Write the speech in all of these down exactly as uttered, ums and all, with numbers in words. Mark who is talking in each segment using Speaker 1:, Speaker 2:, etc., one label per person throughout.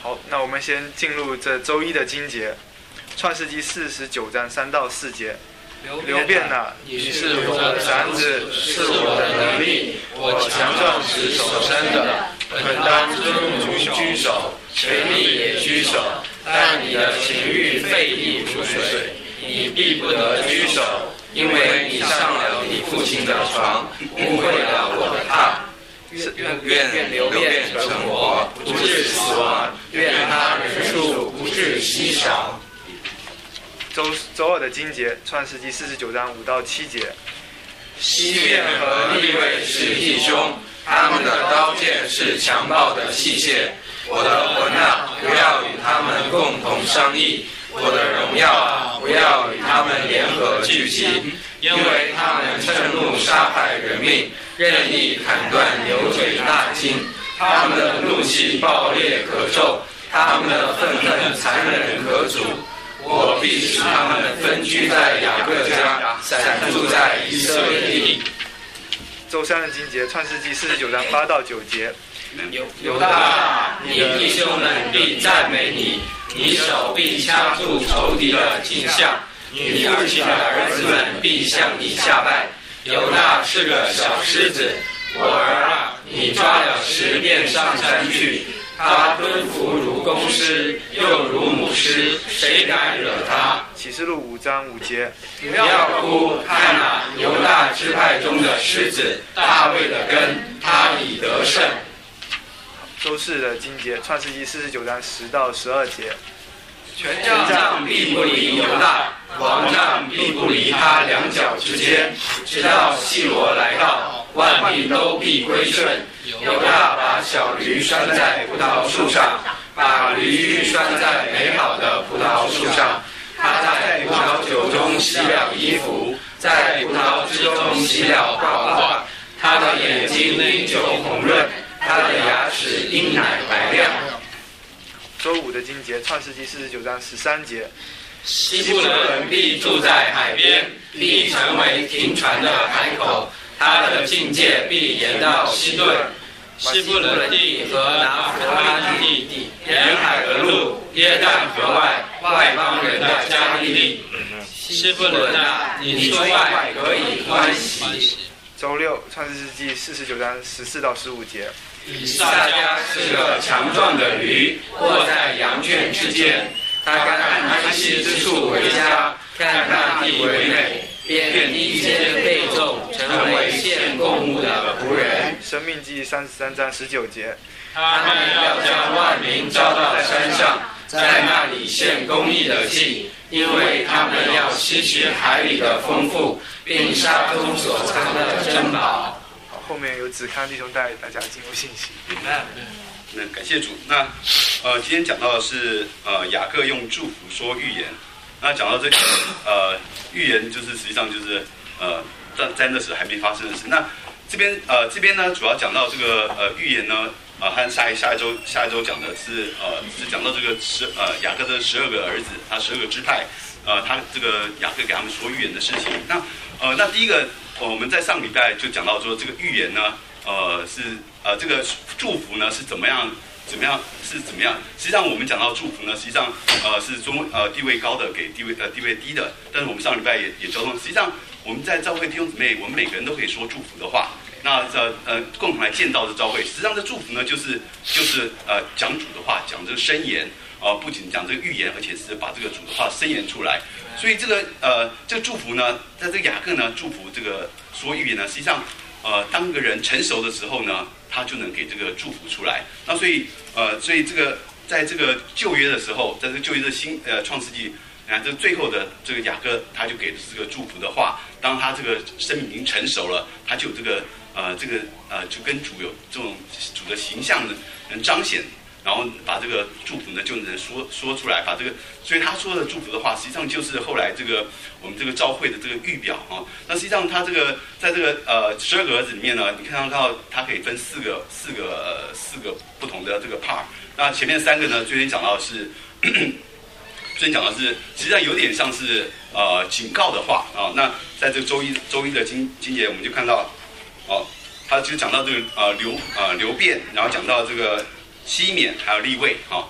Speaker 1: 好，那我们先进入这周一的经节，创世纪四十九章三到四节。流便啊，
Speaker 2: 你是我的长子，是我的能力，我强壮时所生的，本当尊荣居首，权力也居首。但你的情欲废地如水，你必不得居首，因为你上了你父亲的床，误会了我的榻。愿流便成活，不致死亡；愿他人数不致稀少。
Speaker 1: 周周二的经节，创世纪四十九章五到七节。
Speaker 2: 西面和利未是弟兄，他们的刀剑是强暴的器械。我的魂啊，不要与他们共同商议；我的荣耀啊，不要与他们联合聚集，因为他们趁怒杀害人命，任意砍断牛腿大筋。他们的怒气暴烈可咒，他们的愤恨残忍可阻。我必使他们分居在雅各家，散住在以色列地。
Speaker 1: 周三的经节，创世纪四十九章八到九节。
Speaker 2: 犹大，你弟兄们必赞美你，你手必掐住仇敌的颈项，你父亲的儿子们必向你下拜。犹大是个小狮子，我儿啊，你抓了十遍上山去。他蹲伏如公狮，又如母狮，谁敢惹他？
Speaker 1: 启示录五章五节。
Speaker 2: 不要哭，看哪，犹大支派中的狮子，大卫的根，他已得胜。
Speaker 1: 周四的经节，创世纪四十九章十到十二节。
Speaker 2: 权杖必不离犹大，王杖必不离他两脚之间，直到细罗来到，万民都必归顺。犹大把小驴拴在葡萄树上，把驴驹拴在美好的葡萄树上。他在葡萄酒中洗了衣服，在葡萄汁中洗了褂褂。他的眼睛因酒红润，他的牙齿因奶白亮。
Speaker 1: 周五的经节，创世纪四十九章十三节。
Speaker 2: 希布伦必住在海边，必成为停船的海口。他的境界必延到西顿、希布伦地和拿弗他利地，沿海而路，约旦河外，外邦人的加利利。希布伦啊，你出外可以欢喜。
Speaker 1: 周六，创世纪四十九章十四到十五节。
Speaker 2: 以撒家是个强壮的驴，卧在羊圈之间。他看安息之处为家，看那地为美，便低阶配重，成为献供物的仆人。
Speaker 1: 生命记三十三章十九节。
Speaker 2: 他们要将万民招到山上，在那里献公义的祭，因为他们要吸取海里的丰富，并沙中所藏的珍宝。
Speaker 1: 后面有子康弟兄带大家进入信息。
Speaker 3: 那感谢主。那呃，今天讲到的是呃雅各用祝福说预言。那讲到这个呃预言，就是实际上就是呃在在那时还没发生的事。那这边呃这边呢，主要讲到这个呃预言呢，呃和下一下一周下一周讲的是呃是讲到这个十呃雅各的十二个儿子，他十二个支派，呃他这个雅各给他们说预言的事情。那呃那第一个。我们在上礼拜就讲到说，这个预言呢，呃，是呃这个祝福呢是怎么样，怎么样是怎么样？实际上我们讲到祝福呢，实际上呃是中呃地位高的给地位呃地位低的。但是我们上礼拜也也交通，实际上我们在教会弟兄姊妹，我们每个人都可以说祝福的话。那呃呃共同来建造这教会，实际上这祝福呢，就是就是呃讲主的话，讲这个箴言。呃，不仅讲这个预言，而且是把这个主的话申言出来。所以这个呃，这个祝福呢，在这个雅各呢，祝福这个说预言呢，实际上呃，当一个人成熟的时候呢，他就能给这个祝福出来。那所以呃，所以这个在这个旧约的时候，在这个旧约的新呃创世纪，你看这最后的这个雅各，他就给这个祝福的话，当他这个生命已经成熟了，他就有这个呃这个呃就跟主有这种主的形象呢能彰显。然后把这个祝福呢就能说说出来，把这个，所以他说的祝福的话，实际上就是后来这个我们这个教会的这个预表啊。那实际上他这个在这个呃十二个儿子里面呢，你看到他可以分四个四个、呃、四个不同的这个 part。那前面三个呢，最先讲到是，最先讲到是，实际上有点像是呃警告的话啊。那在这个周一周一的经经节，我们就看到哦，他就讲到这个呃流呃流变，然后讲到这个。西缅还有利未哈，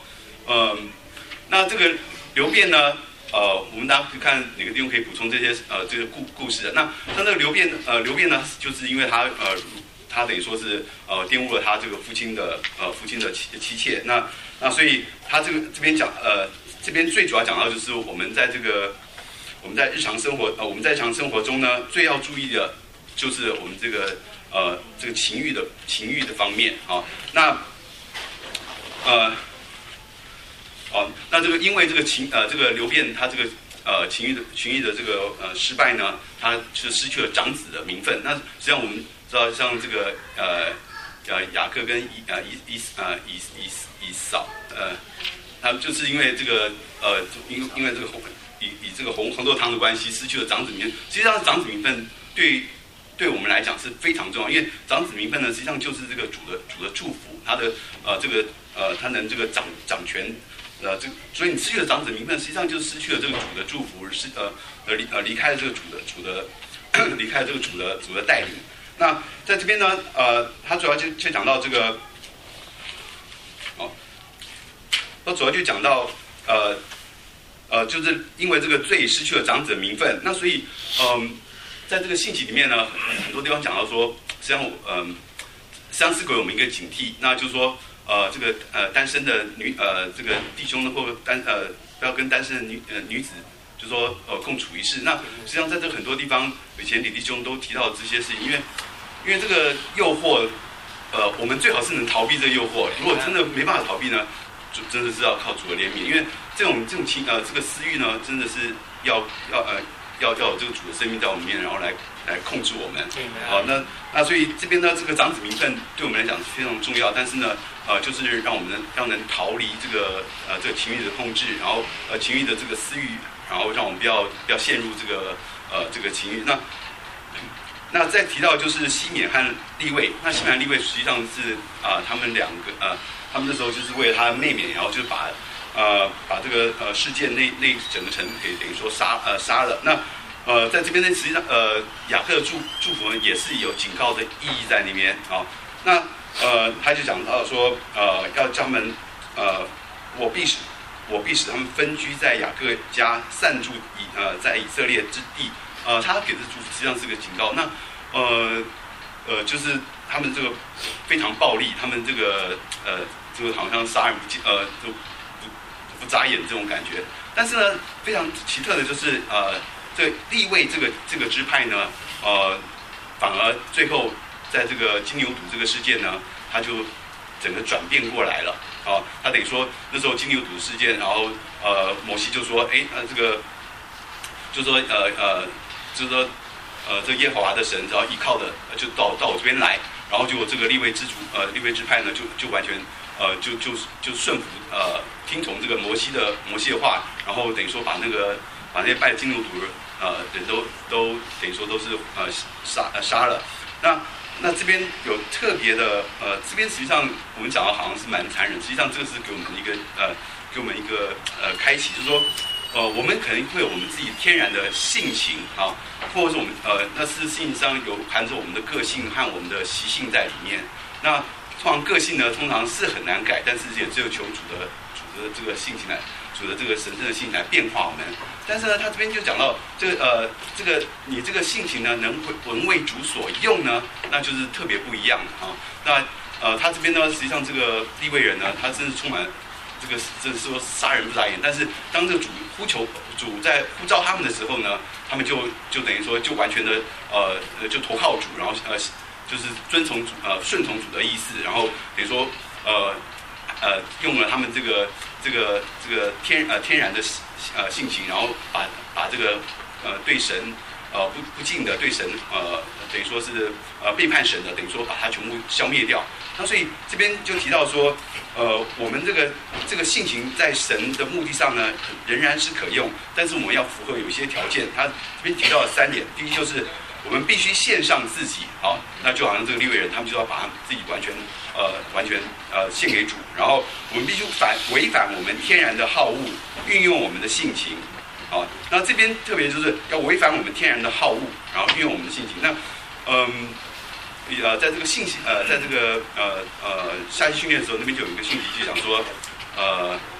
Speaker 3: 呃，那这个流变呢，呃，我们大家看哪个地方可以补充这些呃这个故故事的？那那这个流变呃流变呢，就是因为他呃他等于说是呃玷污了他这个父亲的呃父亲的妻妻妾，那那所以他这个这边讲呃这边最主要讲到就是我们在这个我们在日常生活呃我们在日常生活中呢，最要注意的就是我们这个呃这个情欲的情欲的方面啊、哦，那呃。哦，那这个因为这个情呃这个流变他这个呃情欲的情欲的这个呃失败呢，他是失去了长子的名分。那实际上我们知道，像这个呃呃雅各跟以呃以以呃以以以扫呃，他就是因为这个呃因因为这个红以以这个红红豆汤的关系，失去了长子名分。实际上长子名分对对我们来讲是非常重要，因为长子名分呢，实际上就是这个主的主的祝福，他的呃这个呃他能这个掌掌权。呃，这所以你失去了长子名分，实际上就是失去了这个主的祝福，是呃呃离呃离开了这个主的主的离开了这个主的主的带领。那在这边呢，呃，他主要就就讲到这个，哦，他主要就讲到呃呃，就是因为这个罪失去了长子的名分，那所以嗯、呃，在这个信息里面呢，很多地方讲到说，实际上嗯、呃，实际上是给我们一个警惕，那就是说。呃，这个呃单身的女呃这个弟兄呢，或者单呃不要跟单身的女呃女子，就说呃共处一室。那实际上在这很多地方，以前李弟兄都提到这些事情，因为因为这个诱惑，呃，我们最好是能逃避这个诱惑。如果真的没办法逃避呢，就真的是要靠主的怜悯，因为这种这种情呃这个私欲呢，真的是要要呃要要有这个主的生命在我们里面，然后来。来控制我们，好、哦，那那所以这边呢，这个长子名分对我们来讲是非常重要，但是呢，呃，就是让我们要能逃离这个呃这个情欲的控制，然后呃情欲的这个私欲，然后让我们不要不要陷入这个呃这个情欲。那那再提到就是西缅和利未，那西缅和利未实际上是啊、呃、他们两个呃他们那时候就是为了他的妹妹，然后就把呃把这个呃事件那那整个城给等于说杀呃杀了那。呃，在这边呢，实际上，呃，雅各的祝祝福呢，也是有警告的意义在那边啊、哦。那呃，他就讲到说，呃，要叫他们，呃，我必使我必使他们分居在雅各家，散住以呃在以色列之地。呃，他给的祝福实际上是个警告。那呃呃，就是他们这个非常暴力，他们这个呃这个好像杀人不见呃就不不眨眼这种感觉。但是呢，非常奇特的就是呃。这利未这个这个支派呢，呃，反而最后在这个金牛犊这个事件呢，他就整个转变过来了啊。他等于说那时候金牛犊事件，然后呃，摩西就说，哎，呃，这个就说呃呃，就是说呃，这耶和华的神，然后依靠的就到到我这边来，然后就这个利未支族呃利未支派呢，就就完全呃就就就顺服呃听从这个摩西的摩西的话，然后等于说把那个。把那些拜金牛犊呃人都都等于说都是呃杀呃杀了，那那这边有特别的呃这边实际上我们讲的好像是蛮残忍，实际上这个是给我们一个呃给我们一个呃开启，就是说呃我们可能会有我们自己天然的性情啊，或者是我们呃那事实上有含着我们的个性和我们的习性在里面。那通常个性呢通常是很难改，但是也只有求主的主的这个性情来。主的这个神圣的性情来变化我们，但是呢，他这边就讲到这个呃，这个你这个性情呢，能为为主所用呢，那就是特别不一样的啊。那呃，他这边呢，实际上这个利未人呢，他真是充满这个，真是说杀人不眨眼。但是当这个主呼求主在呼召他们的时候呢，他们就就等于说就完全的呃就投靠主，然后呃就是遵从主呃顺从主的意思，然后等于说呃呃用了他们这个。这个这个天呃天然的呃性情，然后把把这个呃对神呃不不敬的对神呃等于说是呃背叛神的，等于说把它全部消灭掉。那所以这边就提到说，呃我们这个这个性情在神的目的上呢仍然是可用，但是我们要符合有一些条件。他这边提到了三点，第一就是我们必须献上自己，好，那就好像这个利未人，他们就要把自己完全呃完全呃献给主，然后我们必须反违反我们天然的好恶，运用我们的性情，好，那这边特别就是要违反我们天然的好恶，然后运用我们的性情。那嗯呃在这个信息呃在这个呃呃下期训练的时候，那边就有一个讯息就讲说呃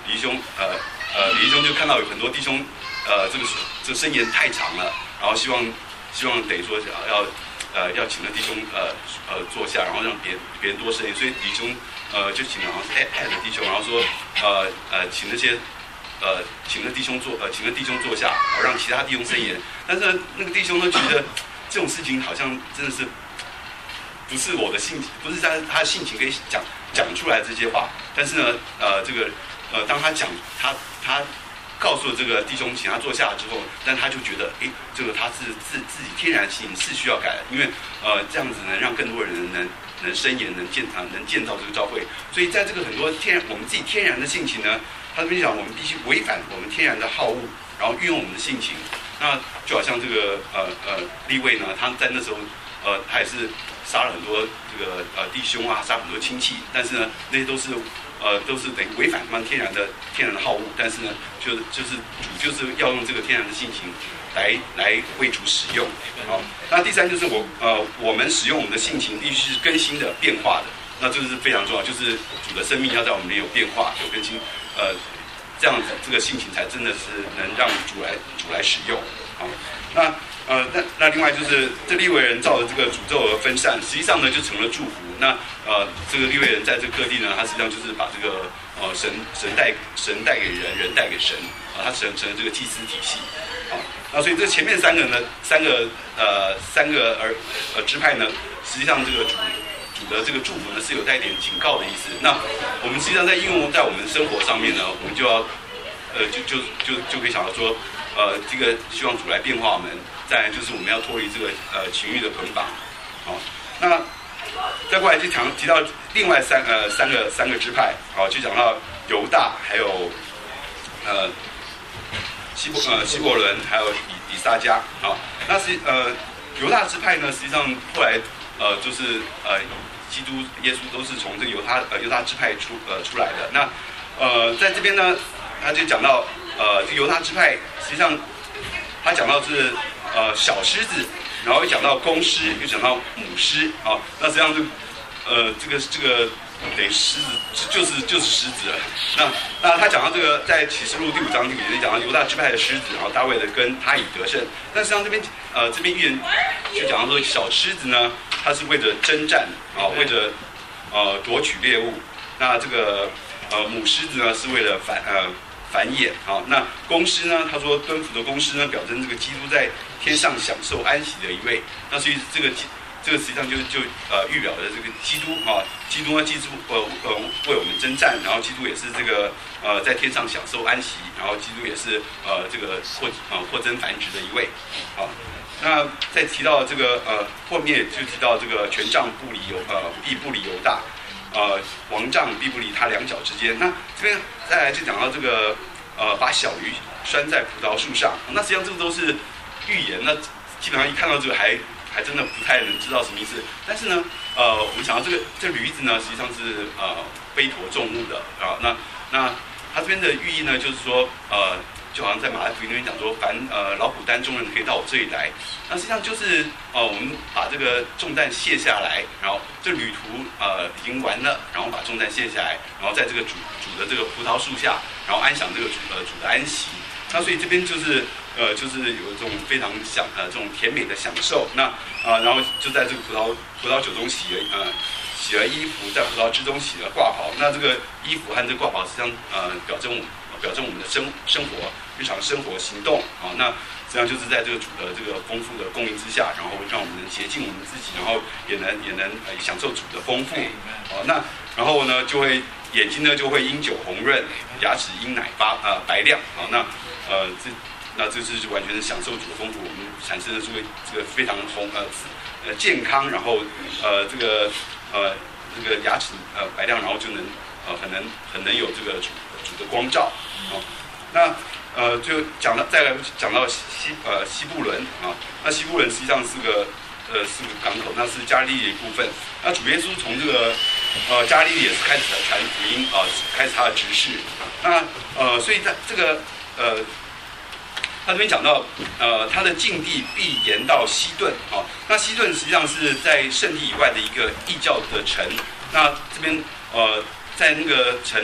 Speaker 3: 李弟兄呃呃李弟兄就看到有很多弟兄呃这个这个申言太长了，然后希望希望等于说要呃要请那弟兄呃呃坐下，然后让别别人多申言，所以李弟兄呃就请了好像是 head 的弟兄，然后说呃呃请那些。呃，请那弟兄坐，呃，请那弟兄坐下，好让其他弟兄申言。但是呢那个弟兄呢，觉得这种事情好像真的是不是我的性情，不是他他的性情可以讲讲出来这些话。但是呢，呃，这个呃，当他讲他他告诉了这个弟兄请他坐下之后，但他就觉得，哎，这个他是自自己天然性是需要改的，因为呃这样子能让更多人能能申言，能建啊能建造这个教会。所以在这个很多天然我们自己天然的性情呢。他这边讲，我们必须违反我们天然的好恶，然后运用我们的性情。那就好像这个呃呃利未呢，他在那时候呃他也是杀了很多这个呃弟兄啊，杀很多亲戚，但是呢那些都是呃都是等于违反他们天然的天然的好恶，但是呢就就是主就是要用这个天然的性情来来为主使用。好，那第三就是我呃我们使用我们的性情必须是更新的、变化的。那这个是非常重要，就是主的生命要在我们里面有变化、有更新，呃，这样子这个性情才真的是能让主来主来使用。好，那呃那那另外就是这利未人照着这个诅咒而分散，实际上呢就成了祝福。那呃这个利未人在这个各地呢，他实际上就是把这个呃神神带神带给人，人带给神啊，他成成了这个祭司体系。好，那所以这前面三个呢，三个呃三个儿呃支派呢，实际上这个主。的这个祝福呢是有带点警告的意思。那我们实际上在应用在我们生活上面呢，我们就要呃就就就就可以想到说，呃这个希望主来变化我们。再来就是我们要脱离这个呃情欲的捆绑。好，那再过来就讲提到另外三呃三个三个支派，好，就讲到犹大还有呃希伯呃希伯伦还有以以撒迦。好，那是呃犹大支派呢，实际上后来呃就是呃。基督耶稣都是从这个犹他呃犹大支派出呃出来的。那呃在这边呢，他就讲到呃这犹他支派，实际上他讲到是呃小狮子，然后又讲到公狮，又讲到母狮啊。那实际上就呃这个这个等于狮子就是就是狮子了。那那他讲到这个在启示录第五章第五节讲到犹大支派的狮子，然后大卫的根他以得胜。但实际上这边呃这边预言就讲到说小狮子呢。他是为着征战啊，为着呃夺取猎物。那这个呃母狮子呢，是为了繁呃繁衍啊。那公狮呢，他说蹲伏的公狮呢，表征这个基督在天上享受安息的一位。那所以这个这个实际上就就呃预表的这个基督啊，基督呢，基督呃呃为我们征战，然后基督也是这个呃在天上享受安息，然后基督也是呃这个扩呃扩增繁殖的一位啊。那再提到这个呃后面就提到这个权杖不离犹呃必不离犹大，呃王杖必不离他两脚之间。那这边再来就讲到这个呃把小鱼拴在葡萄树上，那实际上这个都是预言。那基本上一看到这个还还真的不太能知道什么意思。但是呢呃我们想到这个这驴子呢实际上是呃背驮重物的啊。那那它这边的寓意呢就是说呃。就好像在马太福音那边讲说，凡呃劳苦担重任可以到我这里来。那实际上就是呃我们把这个重担卸下来，然后这旅途呃已经完了，然后把重担卸下来，然后在这个主主的这个葡萄树下，然后安享这个主呃主的安息。那所以这边就是呃就是有这种非常享呃这种甜美的享受。那啊、呃、然后就在这个葡萄葡萄酒中洗了呃洗了衣服，在葡萄汁中洗了挂袍。那这个衣服和这个挂袍实际上呃表征我表征我们的生生活。日常生活行动啊，那实际上就是在这个主的这个丰富的供应之下，然后让我们能洁净我们自己，然后也能也能呃享受主的丰富啊。那然后呢，就会眼睛呢就会因酒红润，牙齿因奶发呃白亮啊。那呃这那这是完全是享受主的丰富，我们产生的这个这个非常红呃呃健康，然后呃这个呃这个牙齿呃白亮，然后就能呃很能很能有这个主主的光照啊。那呃，就讲到再来讲到西呃西布伦啊，那西布伦实际上是个呃是个港口，那是加利利的一部分。那主耶稣从这个呃加利利也是开始传福音啊、呃，开始他的执事。那呃，所以在这个呃，他这边讲到呃他的境地必延到西顿啊。那西顿实际上是在圣地以外的一个异教的城。那这边呃在那个城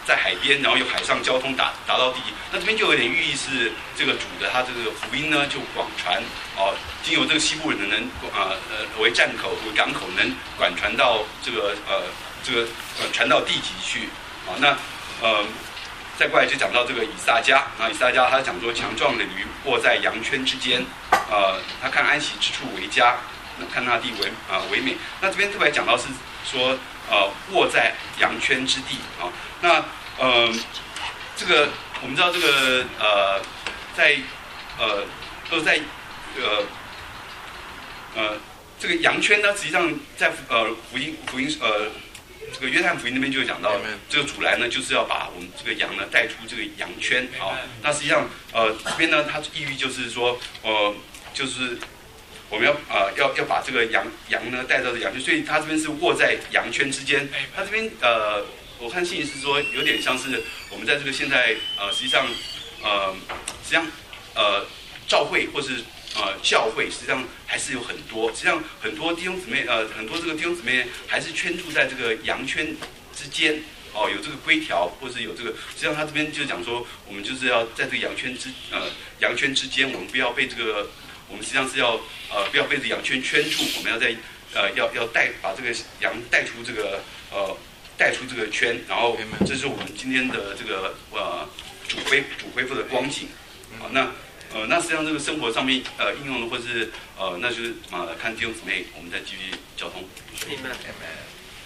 Speaker 3: 在海边，然后有海上交通达达到地极。那这边就有点寓意是这个主的他这个福音呢就广传哦，经由这个西部人能啊呃为站口为港口，能广传到这个呃这个呃传到地极去啊。那呃再过来就讲到这个以撒迦啊，以撒迦他讲说强壮的驴卧在羊圈之间，呃他看安息之处为佳，看那地为啊、呃、为美。那这边特别讲到是说呃卧在羊圈之地啊。那呃这个我们知道这个呃在呃都在呃呃这个羊圈呢，实际上在呃福音福音呃。这个约翰福音那边就有讲到，这个主来呢，就是要把我们这个羊呢带出这个羊圈啊。那实际上，呃，这边呢，它意义就是说，呃，就是我们要呃要要把这个羊羊呢带到这羊圈，所以它这边是卧在羊圈之间。它这边呃，我看信息是说，有点像是我们在这个现在呃，实际上呃，实际上呃，教会或是。呃，教会实际上还是有很多，实际上很多弟兄姊妹，呃，很多这个弟兄姊妹还是圈住在这个羊圈之间，哦，有这个规条，或是有这个，实际上他这边就讲说，我们就是要在这个羊圈之呃羊圈之间，我们不要被这个，我们实际上是要呃不要被这羊圈圈住，我们要在呃要要带把这个羊带出这个呃带出这个圈，然后这是我们今天的这个呃主恢主恢复的光景，好，那。呃，那实际上这个生活上面呃应用的，或是呃，那就是啊、呃，看弟兄姊妹，我们再继续交通。
Speaker 2: Amen.
Speaker 1: Amen.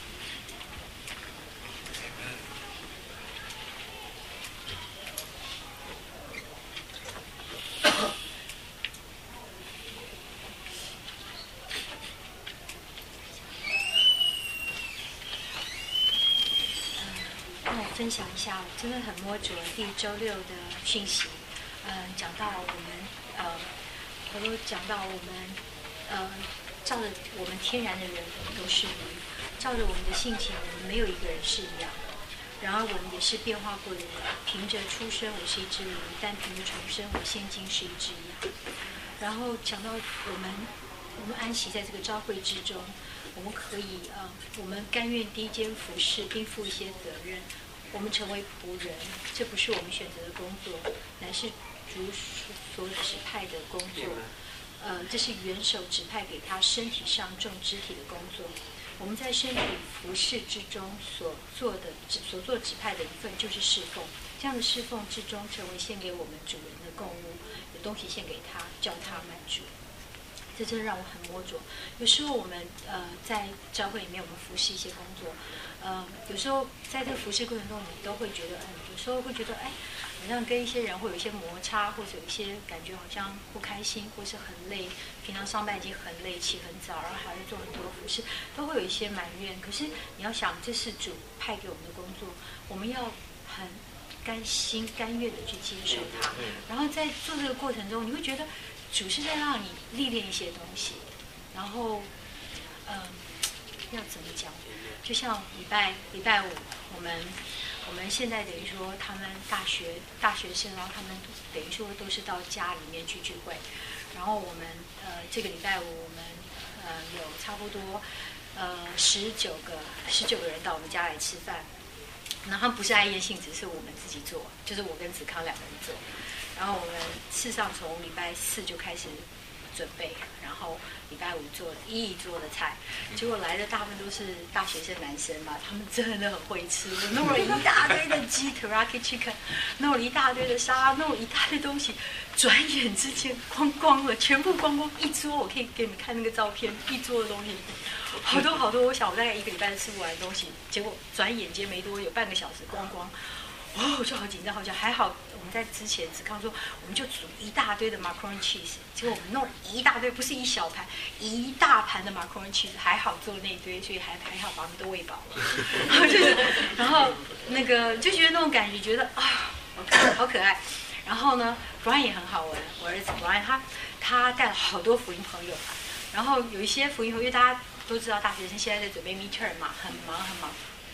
Speaker 4: 让我分享一下，我真的很摸着第周六的讯息。嗯，讲到我们呃，我都讲到我们呃，照着我们天然的人都是鱼，照着我们的性情人没有一个人是一样。然而我们也是变化过的人，凭着出生我是一只鱼，但凭着重生我现今是一只羊。然后讲到我们，我们安息在这个召会之中，我们可以呃，我们甘愿低肩服侍，并负一些责任。我们成为仆人，这不是我们选择的工作，乃是主所指派的工作，呃，这是元首指派给他身体上众肢体的工作。我们在身体服事之中所做的、所做指派的一份，就是侍奉。这样的侍奉之中，成为献给我们主人的供物，有东西献给他，叫他满足。这真的让我很摸着。有时候我们呃在教会里面，我们服侍一些工作，呃，有时候在这个服侍过程中，你都会觉得，嗯，有时候会觉得，哎，好像跟一些人会有一些摩擦，或者有一些感觉好像不开心，或是很累。平常上班已经很累，起很早，然后还要做很多服侍，都会有一些埋怨。可是你要想，这是主派给我们的工作，我们要很甘心甘愿的去接受它。然后在做这个过程中，你会觉得主是在让你历练一些东西，然后，嗯、呃，要怎么讲？就像礼拜礼拜五，我们我们现在等于说他们大学大学生，然后他们等于说都是到家里面去聚会，然后我们呃这个礼拜五我们呃有差不多呃十九个十九个人到我们家来吃饭，然后他们不是爱宴性质，是我们自己做，就是我跟子康两个人做，然后我们事实上从礼拜四就开始准备，然后礼拜五做一一做的菜，结果来的大部分都是大学生男生嘛，他们真的很会吃，我弄了一大堆的鸡 teriyaki chicken， 弄了一大堆的沙拉，弄了一大堆东西，转眼之间光光了，全部光光一桌，我可以给你们看那个照片，一桌的东西，好多好多，我想我大概一个礼拜吃不完的东西，结果转眼间没多有半个小时光光。哦，我就好紧张，好像还好。我们在之前子康说，我们就煮一大堆的 macaroni cheese， 结果我们弄了一大堆，不是一小盘，一大盘的 macaroni cheese， 还好做那一堆，所以还还好把我们都喂饱了。然后就是，然后那个就觉得那种感觉，觉得啊，好可爱，好可爱。然后呢 ，Brian 也很好玩，我儿子 Brian 他他带了好多福音朋友，然后有一些福音朋友，因为大家都知道大学生现在在准备 midterm 嘛，很忙很忙。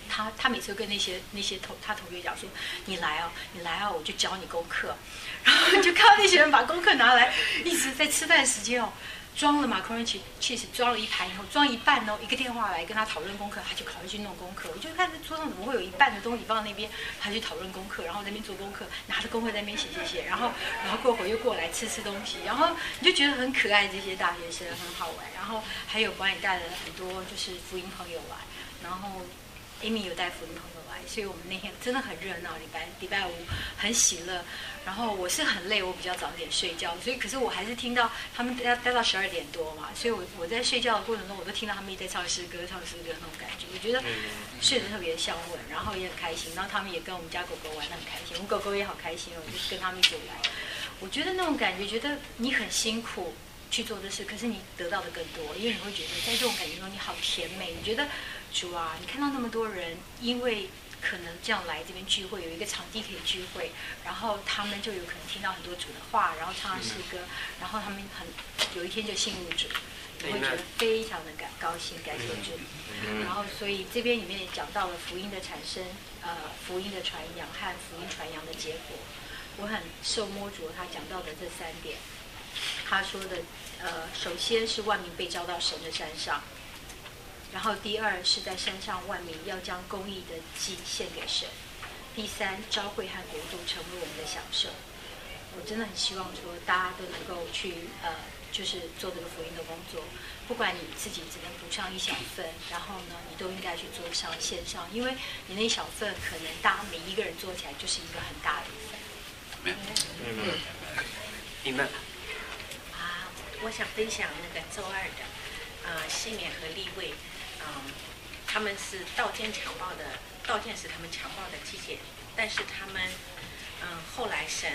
Speaker 4: 他他每次跟那些那些同他同学讲说，你来哦，你来哦，我就教你功课。然后就看到那些人把功课拿来，一直在吃饭时间哦，装了macaroni cheese，装了一盘以后，装一半哦，一个电话来跟他讨论功课，他就赶快去弄功课。我就看这桌上怎么会有一半的东西放在那边，他去讨论功课，然后在那边做功课，拿着功课在那边写写写，然后然后过会又过来吃吃东西，然后你就觉得很可爱，这些大学生很好玩。然后还有帮你带了很多就是福音朋友来，然后 Amy 有带福音朋友来，所以我们那天真的很热闹，礼拜礼拜五很喜乐。然后我是很累，我比较早点睡觉，所以可是我还是听到他们待待到十二点多嘛，所以我我在睡觉的过程中，我都听到他们一直在唱诗歌，唱诗歌那种感觉，我觉得睡得特别香稳，然后也很开心，然后他们也跟我们家狗狗玩得很开心，我们狗狗也好开心哦，我就跟他们一起来。我觉得那种感觉，觉得你很辛苦去做的事，可是你得到的更多，因为你会觉得在这种感觉中你好甜美，你觉得主啊，你看到那么多人因为可能这样来这边聚会，有一个场地可以聚会，然后他们就有可能听到很多主的话，然后唱诗歌，然后他们很有一天就信入主，你会觉得非常的感高兴，感谢主。然后所以这边里面也讲到了福音的产生，呃，福音的传扬和福音传扬的结果。我很受摸着他讲到的这三点，他说的，呃，首先是万民被召到神的山上。然后第二是在山上万民要将公义的祭献给神，第三召会和国度成为我们的享受。我真的很希望说大家都能够去呃，就是做这个福音的工作，不管你自己只能补上一小份，然后呢，你都应该去做上线上，因为你那一小份可能大家每一个人做起来就是一个很大的一份。
Speaker 3: 没有，
Speaker 5: 嗯，你们
Speaker 6: 啊，我想分享那个周二的，呃，西缅和利未。嗯，他们是道剑强暴的，道剑是他们强暴的季节，但是他们，嗯，后来神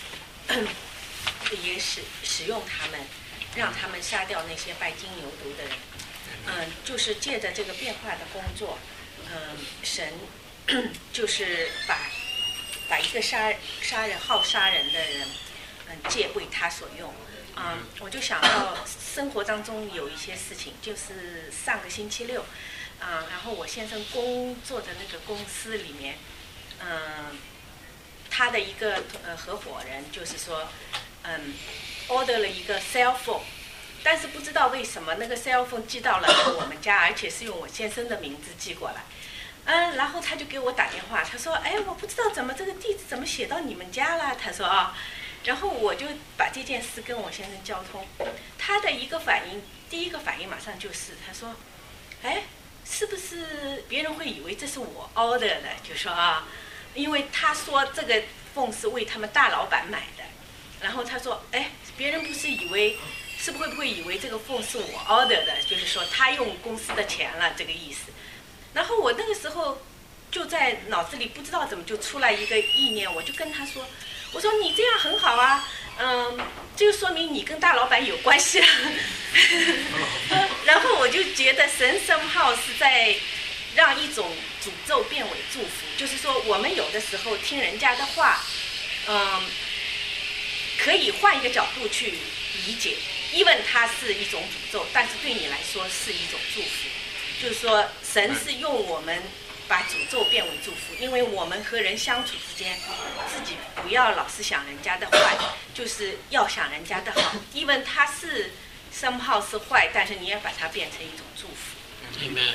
Speaker 6: 也使使用他们，让他们杀掉那些拜金牛犊的人。嗯，就是借着这个变化的工作，嗯，神就是把把一个杀杀人好杀人的人，嗯，借为他所用。嗯，我就想到生活当中有一些事情，就是上个星期六，嗯，然后我先生工作的那个公司里面，嗯，他的一个呃合伙人就是说，嗯 ，order 了一个 cell phone， 但是不知道为什么那个 cell phone 寄到了我们家，而且是用我先生的名字寄过来，嗯，然后他就给我打电话，他说，哎，我不知道怎么这个地址怎么写到你们家了，他说啊。然后我就把这件事跟我先生交通，他的一个反应，第一个反应马上就是，他说，哎，是不是别人会以为这是我 order 的？就说啊，因为他说这个泵是为他们大老板买的，然后他说，哎，别人不是以为，是不会不会以为这个泵是我 order 的？就是说他用公司的钱了这个意思。然后我那个时候就在脑子里不知道怎么就出来一个意念，我就跟他说。我说你这样很好啊，嗯，这就说明你跟大老板有关系了。然后我就觉得神somehow是在让一种诅咒变为祝福，就是说我们有的时候听人家的话，嗯，可以换一个角度去理解，因为它是一种诅咒，但是对你来说是一种祝福。就是说神是用我们。把诅咒变为祝福，因为我们和人相处之间，自己不要老是想人家的坏，就是要想人家的好。因为他是somehow是坏，但是你也把它变成一种祝福。
Speaker 5: 明白。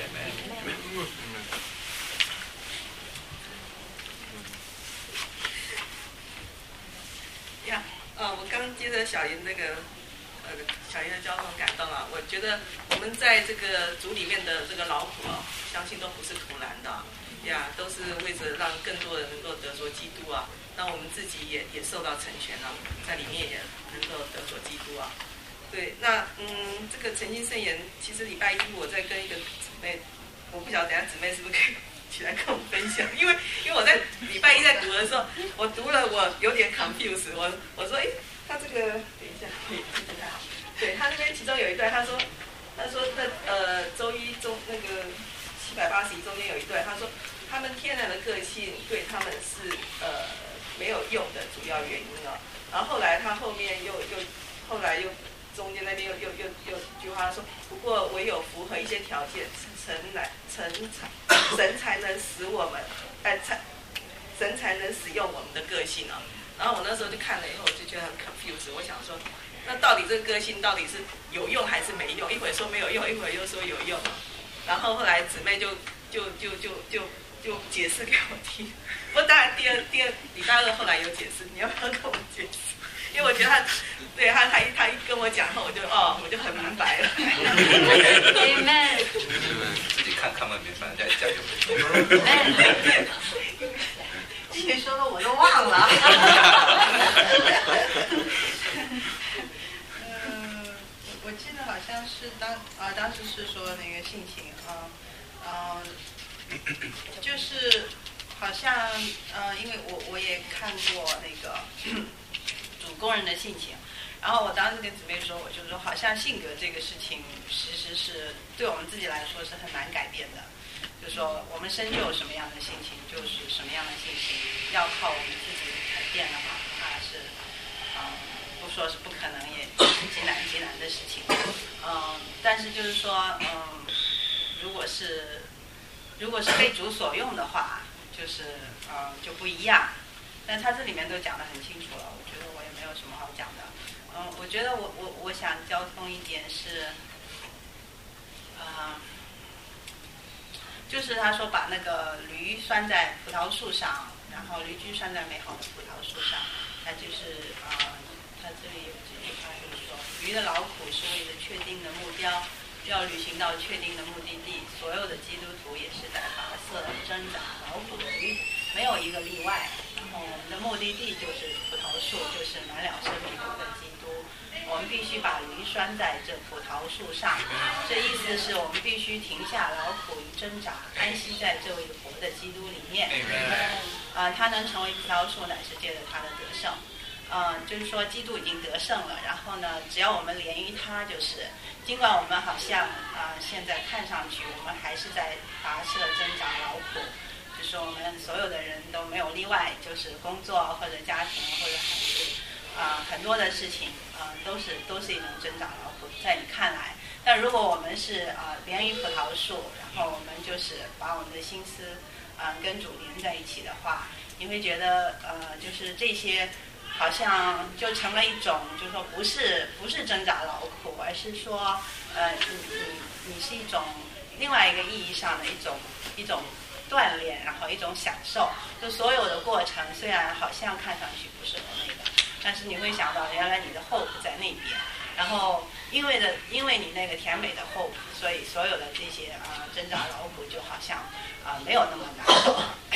Speaker 7: 呀，呃，我刚接着小林那个。呃，小林的交通感动啊！我觉得我们在这个组里面的这个劳苦啊，相信都不是徒然的呀，都是为着让更多人能够得着基督啊，让我们自己也也受到成全啊，在里面也能够得着基督啊。对，那嗯，这个诚心圣言，其实礼拜一我在跟一个姊妹，我不晓得等下姊妹是不是可以起来跟我分享，因为因为我在礼拜一在读的时候，我读了我有点 confused， 我我说哎。他这个等一下，可以听不太好。对他那边其中有一段，他说，他说那呃周一中那个七百八十一中间有一段，他说他们天然的个性对他们是呃没有用的主要原因啊。然后后来他后面又又后来又中间那边又又又又一句话说，不过唯有符合一些条件，诚来诚神才能使我们，哎，才神才能使用我们的个性啊。然后我那时候就看了以后，我就觉得很 confused， 我想说，那到底这个个性到底是有用还是没用？一会儿说没有用，一会儿又说有用。然后后来姊妹就就就就就就解释给我听。不过当然第二第二礼拜二后来有解释，你要不要跟我解释？因为我觉得他，对他他一他一跟我讲后，我就哦我就很明白了。
Speaker 4: Amen。
Speaker 2: 自己看看嘛，明白再讲就。
Speaker 7: 之前说的我都忘了。
Speaker 8: 嗯，我记得好像是当啊、呃、当时是说那个性情啊，呃，就是好像呃，因为我我也看过那个主工人的性情，然后我当时跟姊妹说，我就说好像性格这个事情其实是对我们自己来说是很难改变的。就是说，我们生就什么样的性情，就是什么样的性情。要靠我们自己改变的话，那是，嗯，不说是不可能，也极难极难的事情。嗯，但是就是说，嗯，如果是如果是被主所用的话，就是嗯就不一样。但他这里面都讲得很清楚了，我觉得我也没有什么好讲的。嗯，我觉得我我我想交通一点是，啊、嗯。就是他说把那个驴拴在葡萄树上，然后驴驹拴在美好的葡萄树上，他就是啊、呃，他这里有几句话就是说，驴的劳苦是为了确定的目标，要旅行到确定的目的地。所有的基督徒也是在跋涉挣扎劳苦的驴，没有一个例外。然后我们的目的地就是葡萄树，就是满了生命果的基督。我们必须把驴拴在这葡萄树上，这意思是我们必须停下劳苦与挣扎，安息在这位活的基督里面。啊、呃，他能成为葡萄树，乃是借着他的得胜。嗯、呃，就是说基督已经得胜了，然后呢，只要我们连于他，就是尽管我们好像啊、呃、现在看上去我们还是在跋涉挣扎劳苦，就是我们所有的人都没有例外，就是工作或者家庭或者孩子。啊、呃，很多的事情啊、呃，都是都是一种挣扎劳苦，在你看来。但如果我们是啊、呃、连于葡萄树，然后我们就是把我们的心思啊、呃、跟主连在一起的话，你会觉得呃就是这些好像就成了一种，就是说不是不是挣扎劳苦，而是说呃你你你是一种另外一个意义上的一种一种锻炼，然后一种享受。就所有的过程虽然好像看上去不是很那个。但是你会想到，原来你的 hope 在那边，然后因为的，因为你那个甜美的 hope， 所以所有的这些啊、呃、挣扎劳苦就好像啊、呃、没有那么难受。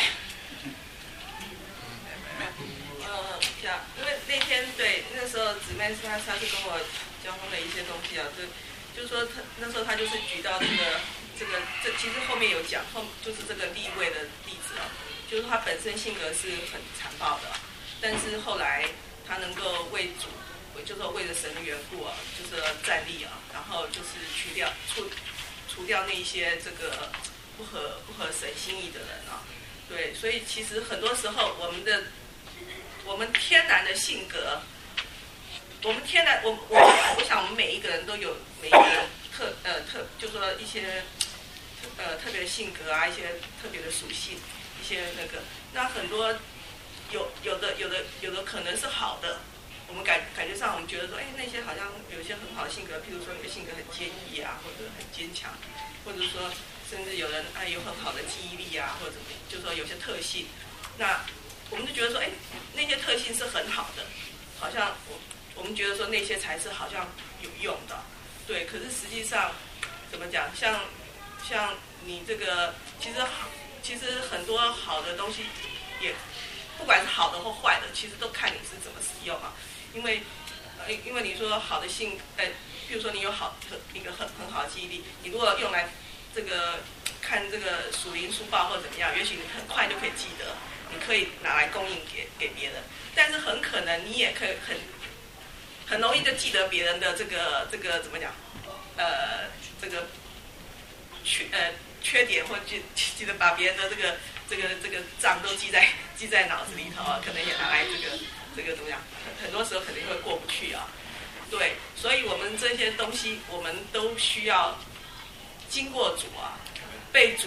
Speaker 7: 呃，呀，因为那天对那时候姊妹是她，她是跟我交通的一些东西啊，就就是说她那时候她就是举到这个这个这其实后面有讲后就是这个立位的例子啊，就是她本身性格是很残暴的，但是后来。他能够为主，就是为了神的缘故啊，就是站立啊，然后就是除掉除除掉那些这个不合不合神心意的人啊，对，所以其实很多时候我们的我们天然的性格，我们天然我我我想我们每一个人都有每一个人特呃特，就是说一些呃特别的性格啊，一些特别的属性，一些那个，那很多。有有的有的有的可能是好的，我们感感觉上我们觉得说，哎，那些好像有些很好的性格，譬如说你的性格很坚毅啊，或者很坚强，或者说甚至有人哎有很好的记忆力啊，或者怎么，就是说有些特性，那我们就觉得说，哎，那些特性是很好的，好像我我们觉得说那些才是好像有用的，对，可是实际上怎么讲，像像你这个其实其实很多好的东西也。不管是好的或坏的，其实都看你是怎么使用啊。因为，呃，因为你说好的性，呃，比如说你有好一个很很好的记忆力，你如果用来这个看这个属灵书报或者怎么样，也许你很快就可以记得，你可以拿来供应给给别人。但是很可能你也可以很很容易就记得别人的这个这个怎么讲，呃，这个缺呃缺点，或记记得把别人的这个。这个这个账都记在记在脑子里头啊，可能也拿来这个这个怎么样？很很多时候肯定会过不去啊。对，所以我们这些东西，我们都需要经过主啊，被主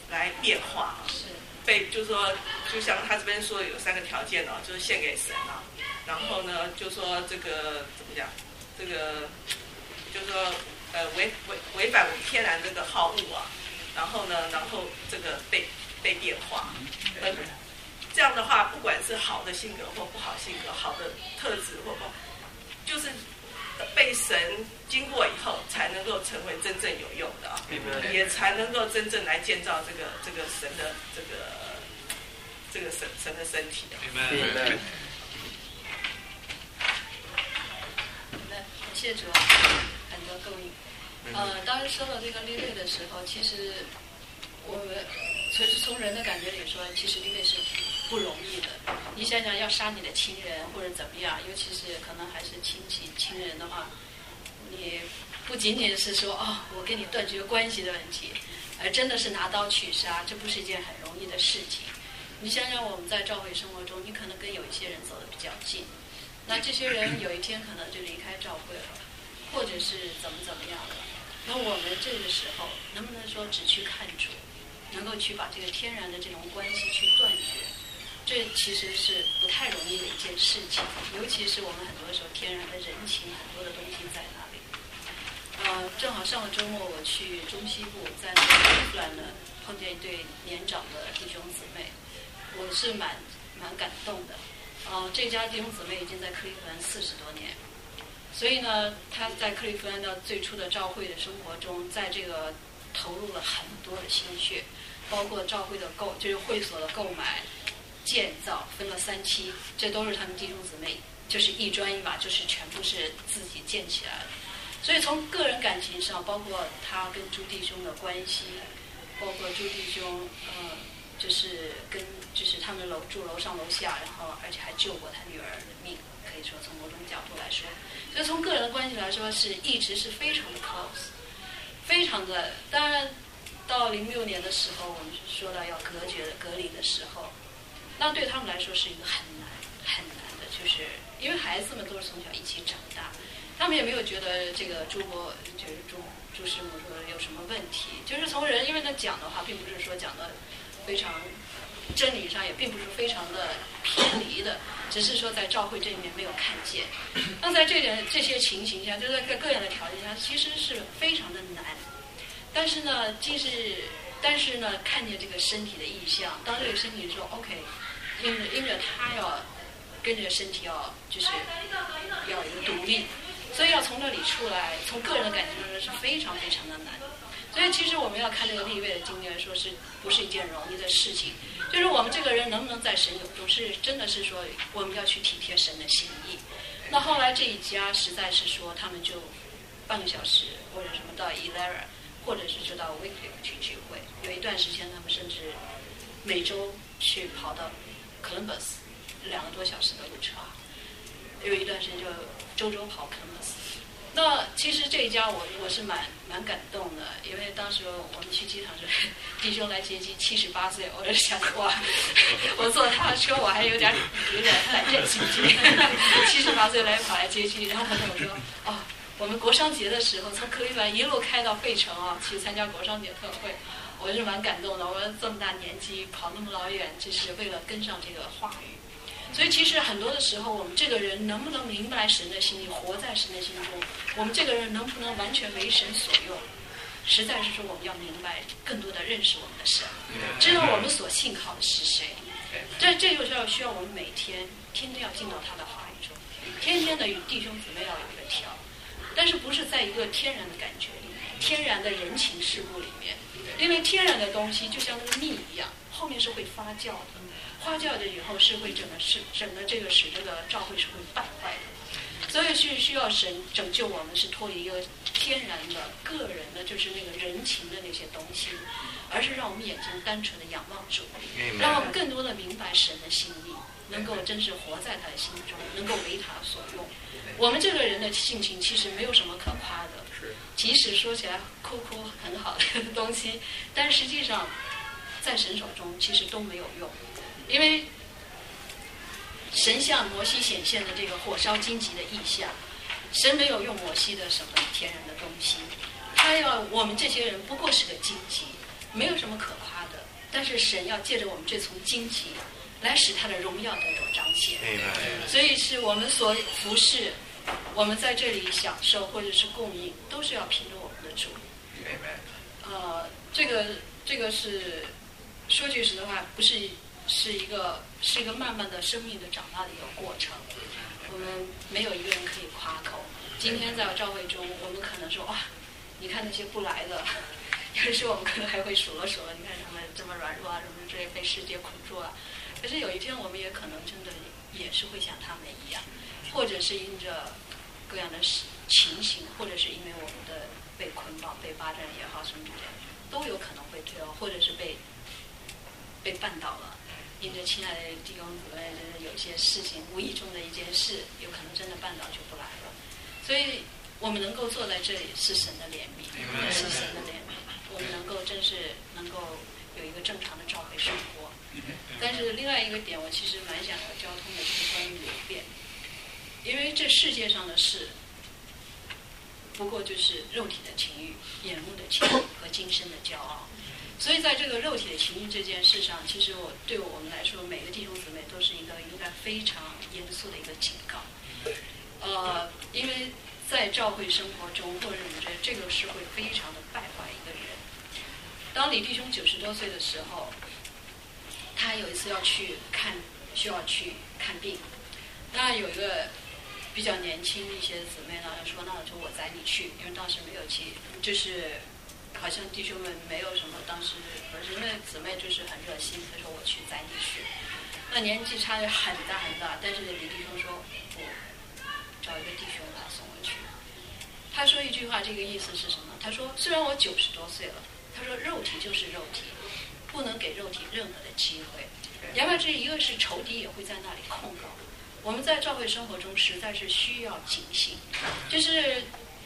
Speaker 7: 来变化。
Speaker 4: 是。
Speaker 7: 被就是说，就像他这边说有三个条件哦，就是献给神啊。然后呢，就说这个怎么讲？这个就是说，呃，违违违反天然这个好恶啊。然后呢，然后这个被被变化。呃，这样的话，不管是好的性格或不好性格，好的特质或不好，就是被神经过以后，才能够成为真正有用的啊，也才能够真正来建造这个这个神的这个这个神神的身体的。
Speaker 1: Amen。
Speaker 9: 那感谢主，很多供应。呃，当时说到这个利位的时候，其实我们其实从人的感觉里说，其实利位是不容易的。你想想，要杀你的亲人或者怎么样，尤其是可能还是亲戚亲人的话，你不仅仅是说哦，我跟你断绝关系的问题，而真的是拿刀去杀，这不是一件很容易的事情。你想想，我们在教会生活中，你可能跟有一些人走得比较近，那这些人有一天可能就离开教会了，或者是怎么怎么样了。那我们这个时候能不能说只去看主，能够去把这个天然的这种关系去断绝？这其实是不太容易的一件事情，尤其是我们很多时候天然的人情很多的东西在那里。呃，正好上个周末我去中西部，在那个克利夫兰呢碰见一对年长的弟兄姊妹，我是蛮蛮感动的。呃，这家弟兄姊妹已经在克利夫兰四十多年。所以呢，他在克利夫兰的最初的教会的生活中，在这个投入了很多的心血，包括教会的购，就是会所的购买、建造，分了三期，这都是他们弟兄姊妹，就是一砖一瓦，就是全部是自己建起来的。所以从个人感情上，包括他跟朱弟兄的关系，包括朱弟兄，呃，就是跟就是他们楼住楼上楼下，然后而且还救过他女儿的命，可以说从某种角度来说。所以从个人的关系来说，是一直是非常的 close， 非常的。当然，到零六年的时候，我们说到要隔绝、隔离的时候，那对他们来说是一个很难、很难的，就是因为孩子们都是从小一起长大，他们也没有觉得这个朱伯就是朱朱师母说有什么问题，就是从人，因为他讲的话，并不是说讲的非常真理上，也并不是非常的偏离的。只是说在教会这里面没有看见，那在这点这些情形下，就在各样的条件下，其实是非常的难。但是呢，既是但是呢，看见这个身体的意象，当这个身体说 OK， 因着因着他要跟这个身体要就是要有一个独立，所以要从这里出来，从个人的感情上是非常非常的难。所以其实我们要看这个利位的经验，说是不是一件容易的事情。就是我们这个人能不能在神有中，是真的是说我们要去体贴神的心意。那后来这一家实在是说他们就半个小时或者什么到 Elera， 或者是就到 Wycliffe 去聚会。有一段时间他们甚至每周去跑到 Columbus 两个多小时的路程，有一段时间就周周跑 Columbus。那其实这一家我我是蛮蛮感动的，因为当时我们去机场时，弟兄来接机，七十八岁，我就想哇，我坐他的车我还有点有点胆战心惊，七十八岁来跑来接机，然后他跟我说哦，我们国商节的时候从克利夫兰一路开到费城啊，去参加国商节特会，我是蛮感动的。我这么大年纪跑那么老远，就是为了跟上这个话语。所以其实很多的时候，我们这个人能不能明白神的心意，活在神的心中，我们这个人能不能完全为神所用，实在是说我们要明白，更多的认识我们的神，知道我们所信靠的是谁。这这就是要需要我们每天天天要进到他的话语中，天天的与弟兄姊妹要有一个调，但是不是在一个天然的感觉里面，天然的人情世故里面，因为天然的东西就像那个蜜一样，后面是会发酵的。发酵的以后是会整个是整个这个使这个教会是会败坏的，所以是需要神拯救我们，是脱离一个天然的个人的，就是那个人情的那些东西，而是让我们眼睛单纯的仰望主，让我们更多的明白神的心意，能够真是活在他的心中，能够为他所用。我们这个人的性情其实没有什么可夸的，即使说起来哭哭很好的东西，但实际上在神手中其实都没有用。因为神向摩西显现的这个火烧荆棘的意象，神没有用摩西的什么天然的东西，他要我们这些人不过是个荆棘，没有什么可夸的。 但是神要借着我们这层荆棘，来使他的荣耀得着彰显。所以是我们所服侍，我们在这里享受或者是供应，都是要凭着我们的主。呃，这个这个是说句实话，不是是一个是一个慢慢的生命的长大的一个过程。我们没有一个人可以夸口。今天在教会中，我们可能说哇，你看那些不来的，有的时候我们可能还会数了数了，你看他们这么软弱啊，什么这被世界捆住啊。可是有一天，我们也可能真的也是会像他们一样，或者是因着各样的情形，或者是因为我们的被捆绑、被霸占也好，什么之类的，都有可能会退后，或者是被被绊倒了。因着亲爱的弟兄姊妹，有一些事情，无意中的一件事，有可能真的绊倒就不来了。所以我们能够坐在这里，是神的怜悯，是神的怜悯。我们能够真是能够有一个正常的教会生活。但是另外一个点，我其实蛮想要交通的，就是关于流变，因为这世界上的事，不过就是肉体的情欲、眼目的情欲和今生的骄傲。所以在这个肉体的情欲这件事上，其实我对我们来说，每个弟兄姊妹都是一个应该非常严肃的一个警告。呃，因为在教会生活中，或者我们觉得这个是会非常的败坏一个人。当李弟兄九十多岁的时候，他有一次要去看，需要去看病。那有一个比较年轻一些姊妹呢，说那我说我载你去，因为当时没有去，就是好像弟兄们没有什么，当时可是因为姊妹就是很热心，她说我去载你去。那年纪差的很大很大，但是李弟兄说我找一个弟兄来送我去。他说一句话，这个意思是什么？他说虽然我九十多岁了，他说肉体就是肉体，不能给肉体任何的机会。言外之意，一个是仇敌也会在那里控告。我们在教会生活中实在是需要警醒，就是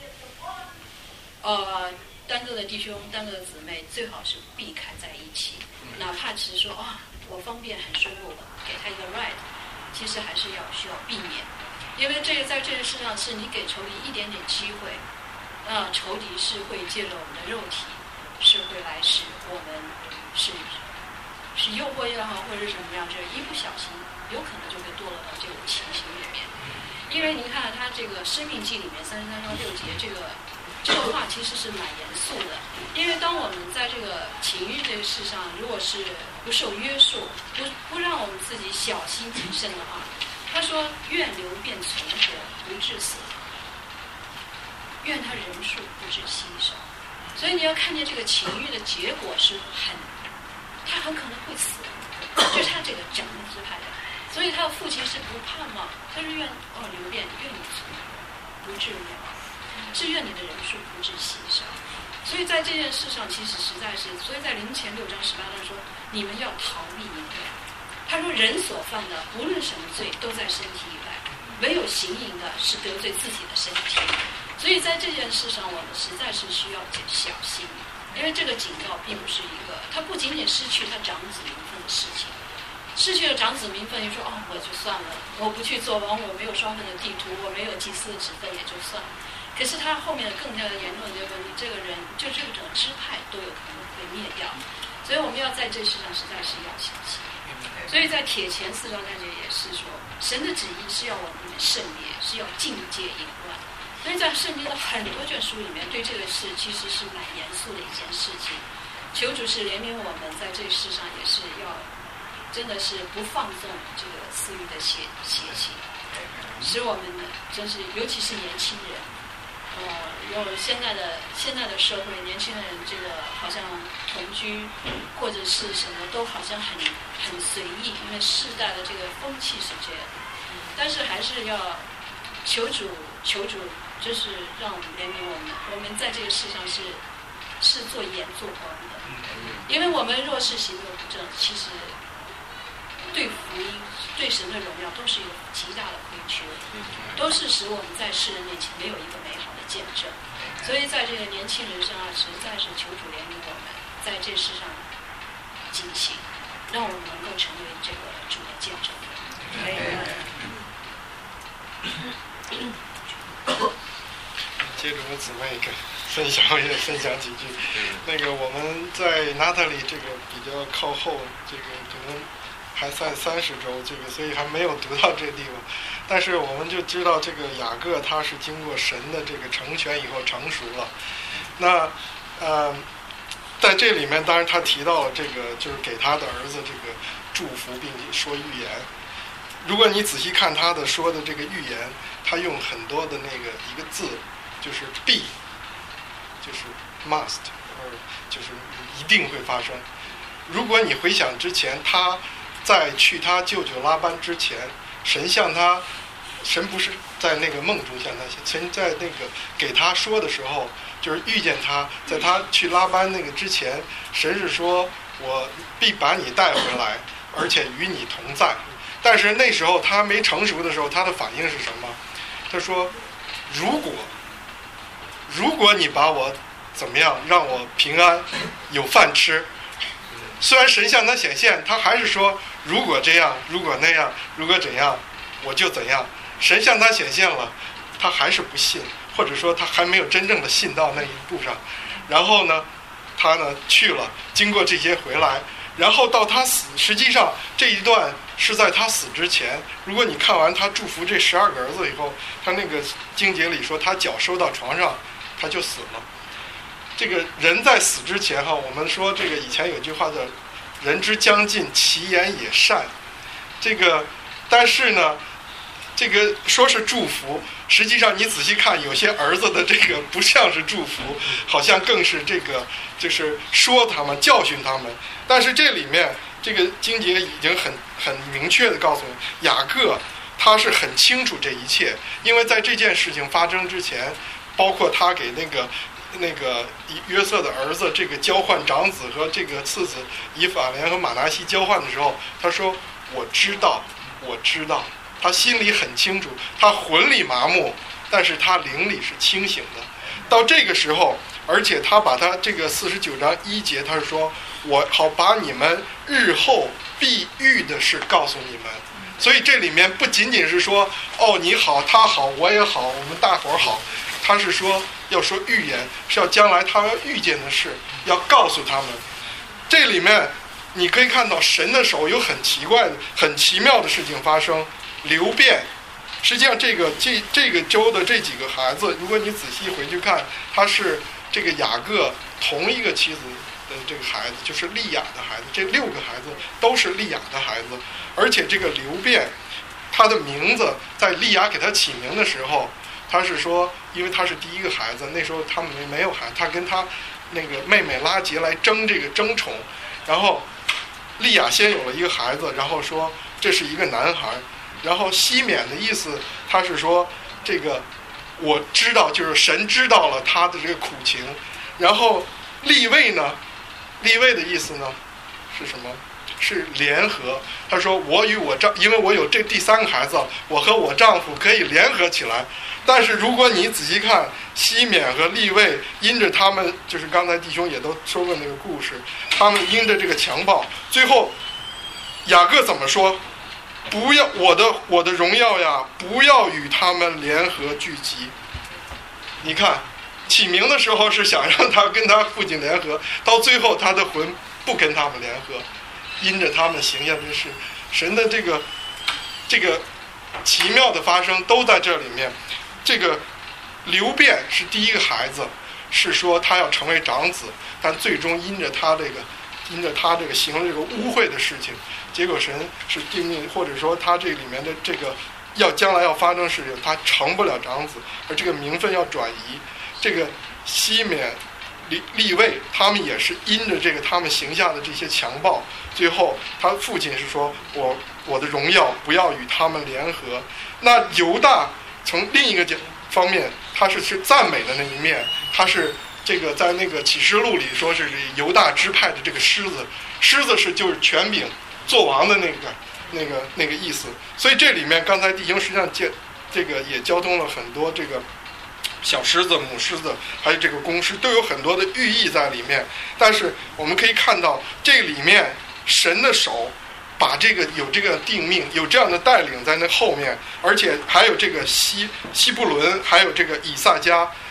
Speaker 9: 呃单个的弟兄、单个的姊妹最好是避开在一起，哪怕只是说啊、哦，我方便很顺路，给他一个 ride， 其实还是要需要避免，因为这个在这个世上是你给仇敌一点点机会，那、呃、仇敌是会借着我们的肉体，是会来使我们是是诱惑也好，或者是什么样，就是一不小心，有可能就会堕落到这种情形里面。因为您看他这个《生命记》里面三十三章六节，这个这个话其实是蛮严肃的。因为当我们在这个情欲这个事上，如果是不受约束，不不让我们自己小心谨慎的话，他说愿流变存活，不致死亡；愿他人数不致稀少。所以你要看见这个情欲的结果是很，他很可能会死，就是他这个长的支派的。所以他的父亲是不盼望，他是愿哦流变，愿你存活，不致灭亡，是愿你的人数不致稀少。所以在这件事上，其实实在是，所以在林前六章十八章说，你们要逃避淫乱。他说人所犯的，无论什么罪，都在身体以外，唯有行淫的是得罪自己的身体。所以在这件事上，我们实在是需要小心，因为这个警告并不是一个，他不仅仅失去他长子名分的事情。失去了长子名分，你说哦，我就算了，我不去做王，我没有双份的地图，我没有祭司的职分，也就算了。可是他后面的更加的严重的这个问题，这个人就这个整个支派都有可能会灭掉。所以我们要在这世上实在是要小心。所以在帖前四章三节也是说，神的旨意是要我们圣洁，是要禁戒淫乱。所以在圣经的很多卷书里面，对这个事其实是蛮严肃的一件事情。求主是怜悯我们，在这世上也是要。真的是不放纵这个私欲的邪邪情，使我们呢，真是尤其是年轻人，呃，有现在的现在的社会，年轻人这个好像同居或者是什么都好像很很随意，因为世代的这个风气是这样。但是还是要求主求主，就是让我们怜悯我们，我们在这个世上是是做盐做光的，因为我们若是行恶不正，其实。对福音、对神的荣耀都是有极大的亏缺，都是使我们在世人面前没有一个美好的见证。所以在这个年轻人身上，实在是求主怜悯我们，在这世上警醒，让我们能够成为这个主的见证。
Speaker 10: 接着我姊妹一个。 分享也分享几句。那个我们在娜塔莉这个比较靠后，这个可能还在三十周，这个所以还没有读到这个地方。但是我们就知道这个雅各他是经过神的这个成全以后成熟了。那呃，在这里面当然他提到了这个就是给他的儿子这个祝福并且说预言。如果你仔细看他的说的这个预言，他用很多的那个一个字，就是 be， 就是 must， 或者就是一定会发生。如果你回想之前，他在去他舅舅拉班之前，神向他，神不是在那个梦中向他，神在那个给他说的时候，就是遇见他，在他去拉班那个之前，神是说我必把你带回来，而且与你同在。但是那时候他没成熟的时候，他的反应是什么？他说如果如果你把我怎么样让我平安有饭吃，虽然神向他显现，他还是说如果这样如果那样如果怎样我就怎样。神向他显现了，他还是不信，或者说他还没有真正的信到那一步上。然后呢他呢去了，经过这些回来，然后到他死，实际上这一段是在他死之前。如果你看完他祝福这十二个儿子以后，他那个经节里说他脚收到床上他就死了。这个人在死之前哈，我们说这个以前有句话叫人之将尽其言也善，这个但是呢这个说是祝福，实际上你仔细看有些儿子的这个不像是祝福，好像更是这个就是说他们教训他们。但是这里面这个经节已经很很明确的告诉你，雅各他是很清楚这一切，因为在这件事情发生之前，包括他给那个那个约瑟的儿子这个交换长子和这个次子以法莲和马拿西交换的时候，他说我知道我知道，他心里很清楚，他魂里麻木，但是他灵里是清醒的。到这个时候，而且他把他这个四十九章一节，他是说我好把你们日后必遇的事告诉你们。所以这里面不仅仅是说哦你好他好我也好我们大伙儿好，他是说要说预言，是要将来他要遇见的事要告诉他们。这里面你可以看到神的手有很奇怪的很奇妙的事情发生。流变，实际上这个这这个州的这几个孩子，如果你仔细回去看，他是这个雅各同一个妻子的这个孩子，就是利亚的孩子，这六个孩子都是利亚的孩子。而且这个流变他的名字在利亚给他起名的时候，他是说因为他是第一个孩子，那时候他们没有孩子，他跟他那个妹妹拉结来争这个争宠，然后利亚先有了一个孩子，然后说这是一个男孩。然后西缅的意思，他是说这个我知道，就是神知道了他的这个苦情。然后利位呢，利位的意思呢是什么？是联合。他说我与我丈，因为我有这第三个孩子，我和我丈夫可以联合起来。但是如果你仔细看西缅和利位，因着他们就是刚才弟兄也都说过那个故事，他们因着这个强暴，最后雅各怎么说？不要我的我的荣耀呀，不要与他们联合聚集。你看起名的时候是想让他跟他父亲联合，到最后他的魂不跟他们联合，因着他们行下的事，神的这个这个奇妙的发生都在这里面。这个流变是第一个孩子，是说他要成为长子，但最终因着他这个因着他这个行了这个污秽的事情，结果神是定命，或者说他这里面的这个要将来要发生的事情，他成不了长子，而这个名分要转移。这个西缅利利位他们也是因着这个他们行下的这些强暴，最后他父亲是说我我的荣耀不要与他们联合。那犹大从另一个角方面，他是是赞美的那一面，他是这个在那个启示录里说是犹大支派的这个狮子，狮子是就是权柄做王的那个那个那个意思。所以这里面刚才弟兄实际上接这个也交通了很多这个小狮子母狮子还有这个公狮，都有很多的寓意在里面。但是我们可以看到这里面神的手把这个有这个定命，有这样的带领在那后面，而且还有这个西西布伦，还有这个以萨迦，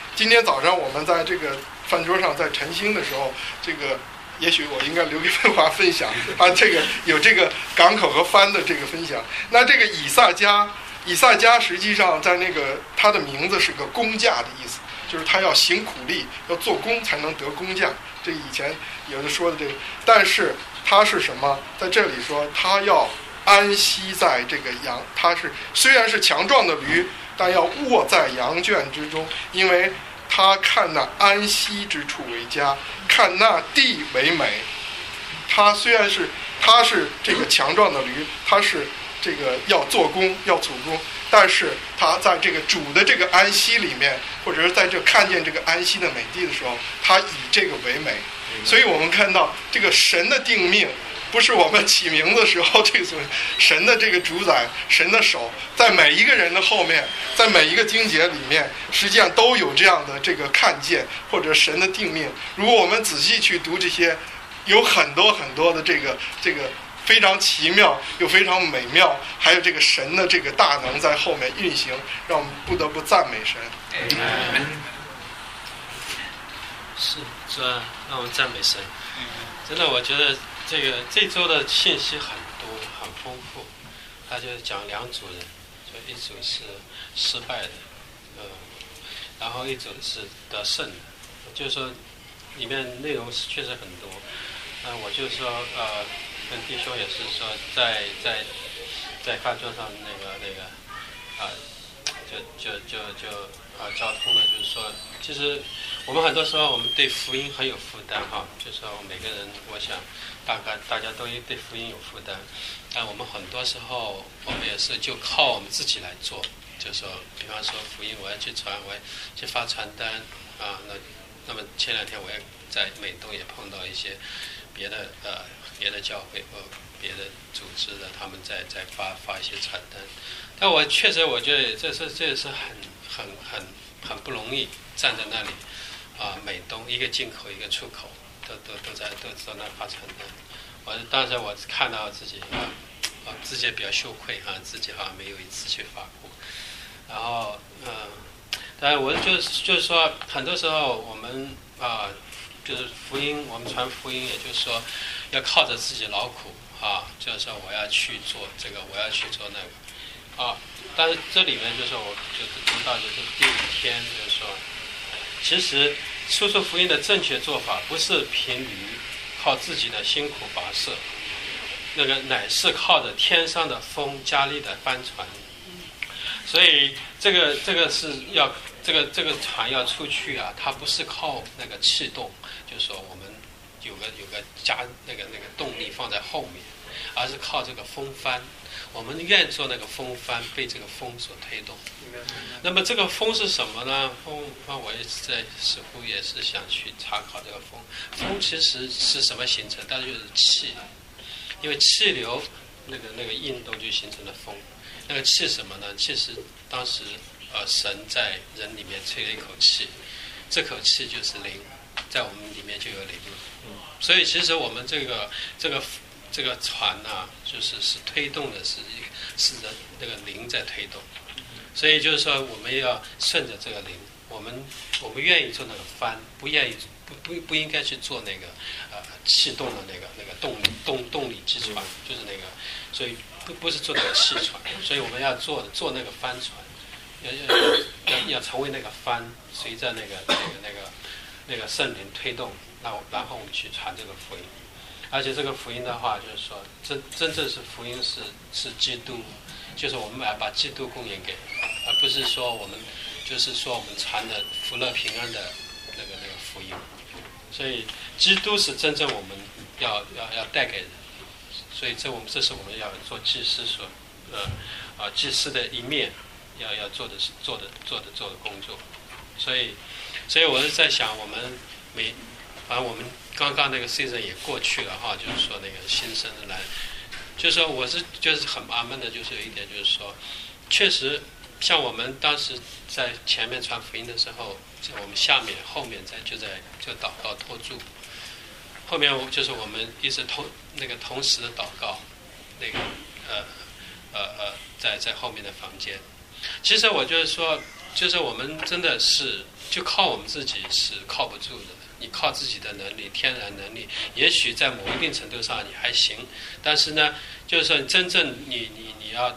Speaker 10: 今天早上我们在这个饭桌上在晨兴的时候，这个也许我应该留给文华分享啊，这个有这个港口和帆的这个分享。那这个以萨迦，以萨迦实际上在那个他的名字是个工价的意思，就是他要行苦力，要做工才能得工价。这以前有的说的这个，但是他是什么？在这里说他要安息在这个羊，他是虽然是强壮的驴，但要卧在羊圈之中，因为他看那安息之处为佳，看那地为美。他虽然是他是这个强壮的驴，他是这个要做工要主工，但是他在这个主的这个安息里面，或者是在这看见这个安息的美地的时候，他以这个为美。所以我们看到这个神的定命，不是我们起名字的时候，这个神的这个主宰，神的手在每一个人的后面，在每一个经节里面，实际上都有这样的这个看见，或者神的定命。如果我们仔细去读这些，有很多很多的这个这个非常奇妙又非常美妙，还有这个神的这个大能在后面运行，让我们不得不赞美神。
Speaker 5: 是，是啊，让我们赞美神。真的，我觉得这个这周的信息很多，很丰富。他就讲两组人，就一组是失败的，呃，然后一组是得胜的。就是说，里面内容是确实很多。那、呃、我就说，呃，跟弟兄也是说，在在在饭桌上那个那个啊、呃，就就就就啊、呃、交通了，就是说，其实我们很多时候我们对福音很有负担哈，就是说每个人，我想大概大家都对福音有负担，但我们很多时候我们也是就靠我们自己来做，就是说，比方说福音我要去传，我要去发传单啊，那那么前两天我也在美东也碰到一些别的呃别的教会或别的组织的，他们在在发发一些传单，但我确实我觉得这是这是很很很很不容易，站在那里啊，美东一个进口一个出口都都都在都在那发传单，我当时我看到自己啊啊自己也比较羞愧啊，自己好像没有一次去发过，然后嗯、呃，当然我就是就是说很多时候我们啊。就是福音，我们传福音，也就是说，要靠着自己劳苦啊，就是说我要去做这个，我要去做那个，啊，但是这里面就是我就是读到就是第五天，就是说，其实输出福音的正确做法不是凭驴靠自己的辛苦跋涉，那个乃是靠着天上的风加力的帆船，所以这个这个是要这个这个船要出去啊，它不是靠那个气动。就是说，我们有个有个加那个那个动力放在后面，而是靠这个风帆。我们愿做那个风帆，被这个风所推动。那么这个风是什么呢？风，那我也是在似乎也是想去查考这个风。风其实是什么形成？它就是气，因为气流那个那个运动就形成了风。那个气什么呢？其实当时呃神在人里面吹了一口气，这口气就是灵。在我们里面就有灵了，嗯，所以其实我们这个这个这个船呢、啊，就是是推动的是是人那个灵在推动，所以就是说我们要顺着这个灵，我们我们愿意做那个帆，不愿意不不不应该去做那个呃气动的那个那个动动动力机船，就是那个，所以不不是做那个气船，所以我们要做做那个帆船，要要要要成为那个帆，随着那个那个那个。那个圣灵推动，那然后我们去传这个福音，而且这个福音的话，就是说真真正是福音是是基督，就是我们要把基督供应给，而不是说我们就是说我们传的福乐平安的那个那个福音，所以基督是真正我们要要要带给人，所以这我们这是我们要做祭司所呃啊祭司的一面要要做的是做的做的做的工作，所以。所以我是在想，我们每，反正我们刚刚那个 season 也过去了哈，就是说那个新生的来，就是说我是就是很阿闷的，就是有一点就是说，确实像我们当时在前面传福音的时候，我们下面后面在就在就祷告托住，后面就是我们一直同那个同时的祷告，那个呃呃呃在在后面的房间，其实我就是说，就是我们真的是。 就靠我们自己是靠不住的。你靠自己的能力，天然能力，也许在某一定程度上你还行，但是呢，就是说真正你你你要，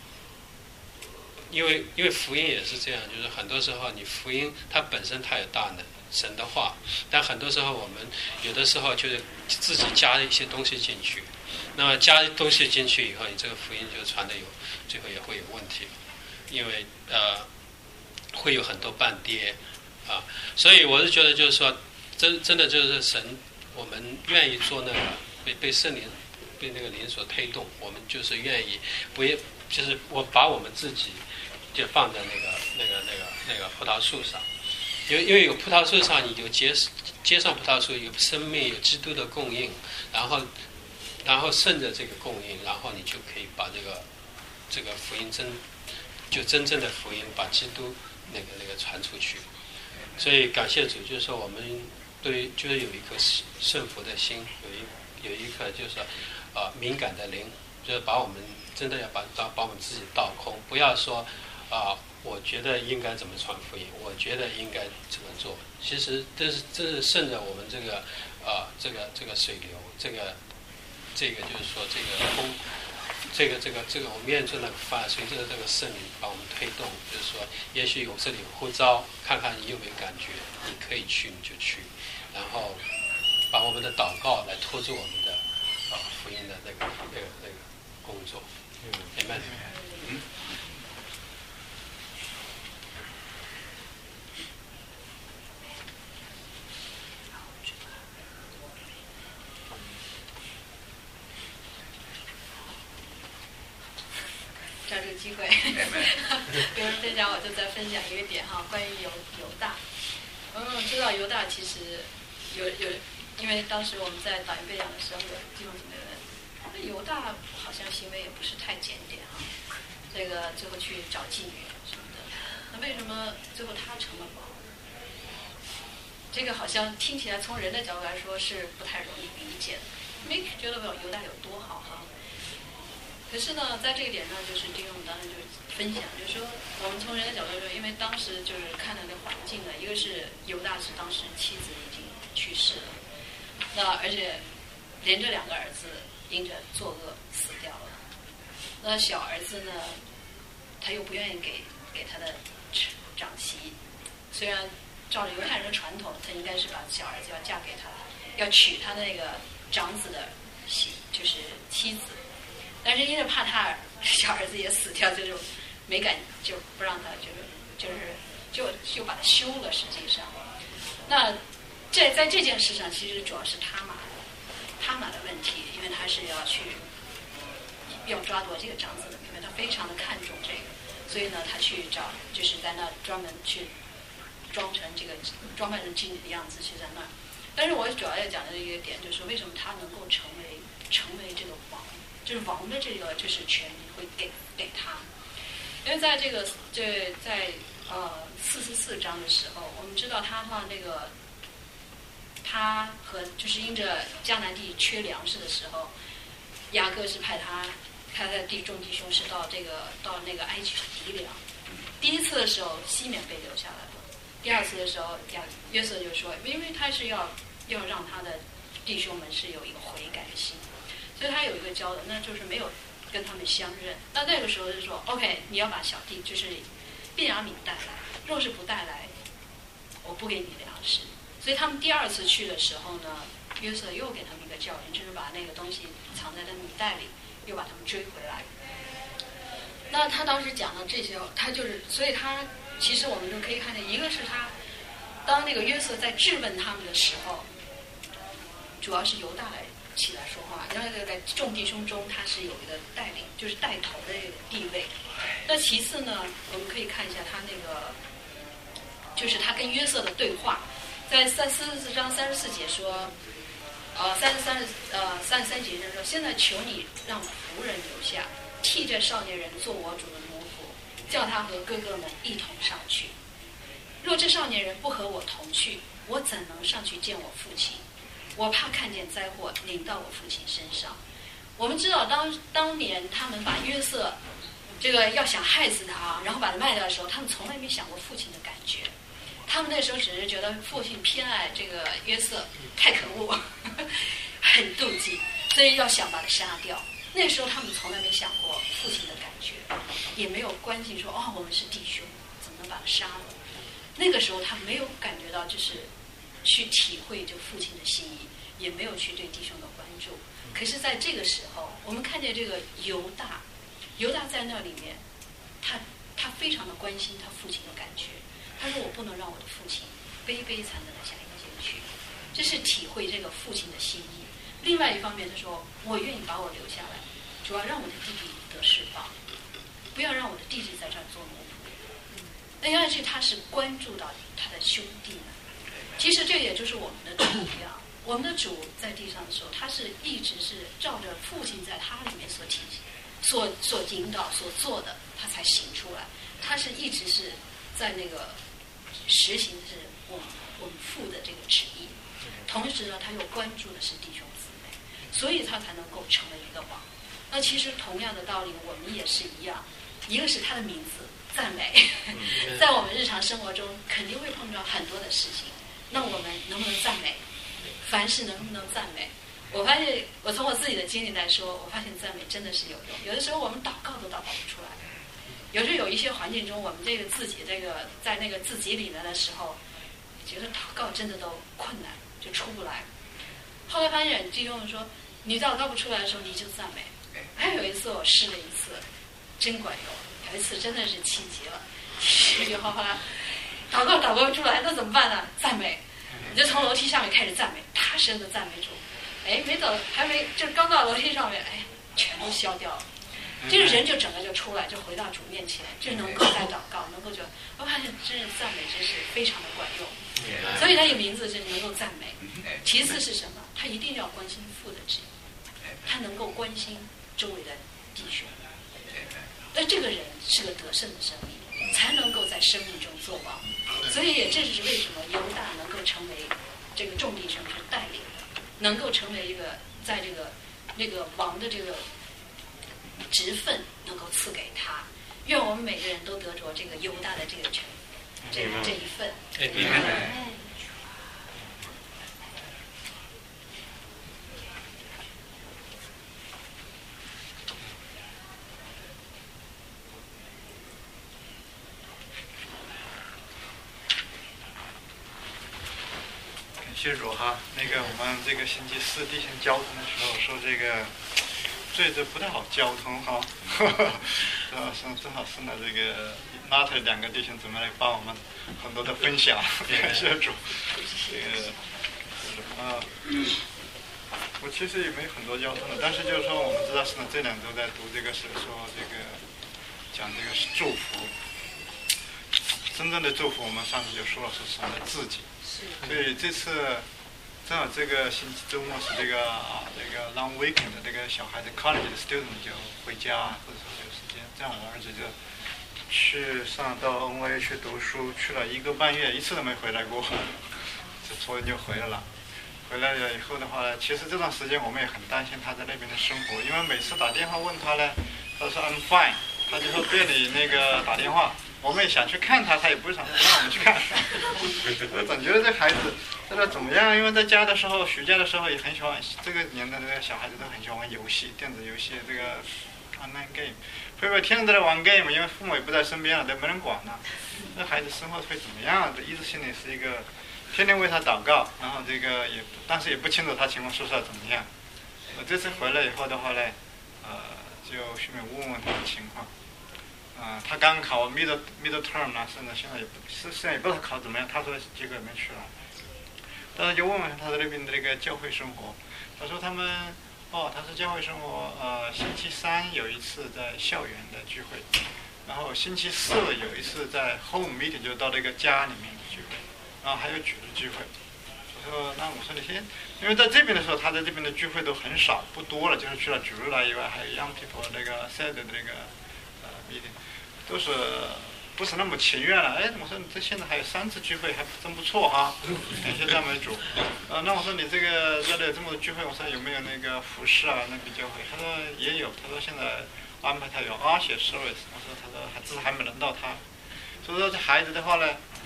Speaker 5: 因为因为福音也是这样，就是很多时候你福音它本身它有大能，神的话，但很多时候我们有的时候就是自己加一些东西进去，那么加东西进去以后，你这个福音就传的有最后也会有问题，因为呃会有很多半跌啊，所以我是觉得就是说。真真的就是神，我们愿意做那个被被圣灵被那个灵所推动，我们就是愿意不也就是我把我们自己就放在那个那个那个那个葡萄树上，因为因为有葡萄树上，你就接接上葡萄树有生命，有基督的供应，然后然后顺着这个供应，然后你就可以把这个这个福音真就真正的福音把基督那个那个传出去。所以感谢主，就是说我们。对，就是有一颗顺服的心，有一有一颗就是，呃，敏感的灵，就是把我们真的要把把把我们自己倒空，不要说，啊、呃，我觉得应该怎么传福音，我觉得应该怎么做。其实这是这是顺着我们这个，呃，这个这个水流，这个这个就是说这个风，这个这个这个我们愿做那个饭，随着这个圣灵把我们推动，就是说，也许有这里有呼召，看看你有没有感觉，你可以去你就去。然后把我们的祷告来托住我们的呃福音的那个那个那个工作，明白？嗯。
Speaker 9: 找这个机会，有人分享，我就再分享一个点哈，关于犹犹大。嗯，知道犹大其实有有，因为当时我们在导演培养的时候，有弟兄姊妹问，那犹大好像行为也不是太检点哈，这个最后去找妓女什么的，那为什么最后他成了王？这个好像听起来从人的角度来说是不太容易理解的，没觉得犹大有多好哈。可是呢，在这个点上，就是弟兄们当时就分享，就是说，我们从人的角度说，因为当时就是看到那环境呢，一个是犹大是当时妻子已经去世了，那而且连着两个儿子因着作恶死掉了，那小儿子呢，他又不愿意给给他的长媳，虽然照着犹太人的传统，他应该是把小儿子要嫁给他，要娶他那个长子的媳，就是妻子。但是因为怕他小儿子也死掉，就是没敢就不让他，就是就是就就把他休了。实际上，那这在这件事上，其实主要是他玛他玛的问题，因为他是要去要抓夺这个长子的名分，他非常的看重这个，所以呢，他去找就是在那专门去装成这个装扮成妓女的样子去在那。但是我主要要讲的一个点就是为什么他能够成为成为这个王。就是王的这个就是权利会给给他，因为在这个这在呃四十四章的时候，我们知道他哈那个他和就是因着迦南地缺粮食的时候，雅各是派他他的弟众弟兄是到这个到那个埃及去籴粮。第一次的时候，西缅被留下来了；第二次的时候，雅约瑟就说，因为他是要要让他的弟兄们是有一个悔改的心。所以他有一个交的，那就是没有跟他们相认。那那个时候就说 ，OK， 你要把小弟就是便雅悯带来，若是不带来，我不给你粮食。所以他们第二次去的时候呢，约瑟又给他们一个教训，就是把那个东西藏在他米袋里，又把他们追回来。那他当时讲的这些，他就是，所以他其实我们就可以看见，一个是他当那个约瑟在质问他们的时候，主要是犹大来。起来说话，然后在众弟兄中，他是有一个带领，就是带头的这个地位。那其次呢，我们可以看一下他那个，就是他跟约瑟的对话，在三四十四章三十四节说，呃，三十三呃三十三节上说，现在求你让仆人留下，替这少年人做我主的奴仆，叫他和哥哥们一同上去。若这少年人不和我同去，我怎能上去见我父亲？我怕看见灾祸临到我父亲身上。我们知道当当年他们把约瑟这个要想害死他，然后把他卖掉的时候，他们从来没想过父亲的感觉。 他们那时候只是觉得父亲偏爱这个约瑟，太可恶，很妒忌，所以要想把他杀掉。那时候他们从来没想过父亲的感觉，也没有关心说哦，我们是弟兄，怎么能把他杀了？那个时候他没有感觉到就是去体会就父亲的心意，也没有去对弟兄的关注。可是在这个时候，我们看见这个犹大，犹大在那里面，他他非常的关心他父亲的感觉。他说我不能让我的父亲悲悲惨惨的下阴间去，这是体会这个父亲的心意。另外一方面，他说我愿意把我留下来，主要让我的弟弟得释放，不要让我的弟弟在这儿做奴仆。那因为他是关注到他的兄弟们。其实这也就是我们的主一样，我们的主在地上的时候，他是一直是照着父亲在他里面所体所所引导所做的，他才行出来。他是一直是在那个实行的是我们我们父的这个旨意，同时呢，他又关注的是弟兄姊妹，所以他才能够成为一个王。那其实同样的道理，我们也是一样，一个是他的名字赞美，在我们日常生活中肯定会碰到很多的事情，那我们能不能赞美？凡事能不能赞美？我发现，我从我自己的经历来说，我发现赞美真的是有用。有的时候我们祷告都祷告不出来，有时候有一些环境中，我们这个自己这个在那个自己里面的时候，觉得祷告真的都困难，就出不来。后来发现弟兄们说，你祷告不出来的时候，你就赞美。还有一次我试了一次，真管用。有一次真的是气急了，气后后来祷告祷告不出来，那怎么办呢？赞美，你就从楼梯上面开始赞美，大声的赞美主。哎，没走，还没就刚到楼梯上面，哎，全都消掉了。这个人就整个就出来，就回到主面前，就能够在祷告，能够就我发现真是赞美真是非常的管用。所以他有名字是能够赞美。其次是什么？他一定要关心父的旨意，他能够关心周围的弟兄。那这个人是个得胜的生命，才能够在生命中做王。所以也正是为什么犹大能够成为这个众弟兄是带领的，能够成为一个在这个那个王的这个职分能够赐给他。愿我们每个人都得着这个犹大的这个权，这这一份。
Speaker 10: 谢主哈，那个我们这个星期四地形交通的时候说这个最这不太好交通哈，呃，正正好是呢这个拉特两个弟兄姊妹来帮我们很多的分享，感谢主。这个啊，我其实也没很多交通的，但是就是说我们知道是呢这两周在读这个是说这个讲这个是祝福，真正的祝福我们上次就说了是神的自己。所以这次正好这个星期周末是这个啊这个 long weekend 的这个小孩子 college 的 student 就回家或者说有时间，这样我儿子就去上到 N Y 去读书，去了一个半月，一次都没回来过，这昨天就回来了。回来了以后的话呢，其实这段时间我们也很担心他在那边的生活，因为每次打电话问他呢，他说 I'm fine， 他就说对你那个打电话。我们也想去看他，他也不想不让我们去看。我总觉得这孩子这个怎么样？因为在家的时候，暑假的时候也很喜欢，这个年代的这个小孩子都很喜欢玩游戏，电子游戏，这个 online game， 会不会天天都在玩 game？ 因为父母也不在身边了，都没人管了。这孩子生活会怎么样？这一直心里是一个，天天为他祷告，然后这个也，但是也不清楚他情况是不是怎么样。我这次回来以后的话呢，呃，就顺便问问他的情况。啊、呃，他刚考 middle middle term 呢，现在现在也不是现在也不知道考怎么样。他说结果也没出来，但是就问问他的那边的那个教会生活。他说他们哦，他说教会生活呃，星期三有一次在校园的聚会，然后星期四有一次在 home meeting， 就到那个家里面的聚会，然后还有主日聚会。我说那我说你先，因为在这边的时候，他在这边的聚会都很少，不多了，就是除了主日来以外，还有 young people 那个 Saturday 的那个呃 meeting。都是不是那么情愿了？哎，我说你这现在还有三次聚会，还真不错哈，感谢赞美主。呃，那我说你这个这里有这么多聚会，我说有没有那个服饰啊？那个教会？他说也有，他说现在安排他有阿写 service。我说他说还只是还没轮到他。所以说这孩子的话呢，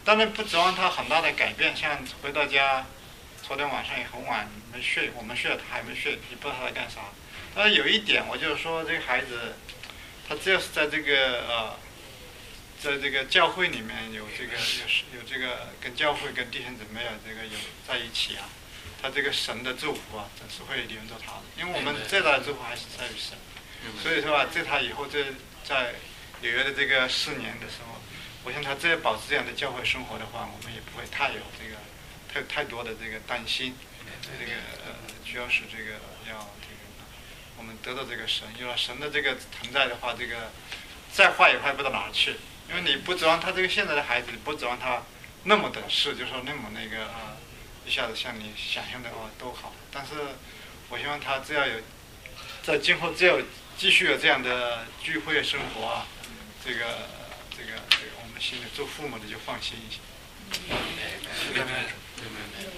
Speaker 11: 当然不指望他很大的改变，像回到家，昨天晚上也很晚没睡，我们睡了他还没睡，也不知道他在干啥。但是有一点，我就是说这个孩子，他只要是在这个呃，在这个教会里面有这个有有这个跟教会跟弟兄姊妹啊这个有在一起啊，他这个神的祝福啊，总是会连着他的，因为我们最大的祝福还是在于神。所以说啊，在他以后这在纽约的这个四年的时候，我想他只要保持这样的教会生活的话，我们也不会太有这个太太多的这个担心。这个呃，主要是这个要这个我们得到这个神，有了神的这个存在的话，这个再坏也坏不到哪儿去。因为你不指望他这个现在的孩子，不指望他那么懂事，就说那么那个啊，一下子像你想象的哦都好。但是我希望他只要有在今后只要继续有这样的聚会生活啊，这个这个这个我们心里做父母的就放心一些。
Speaker 2: 对对对。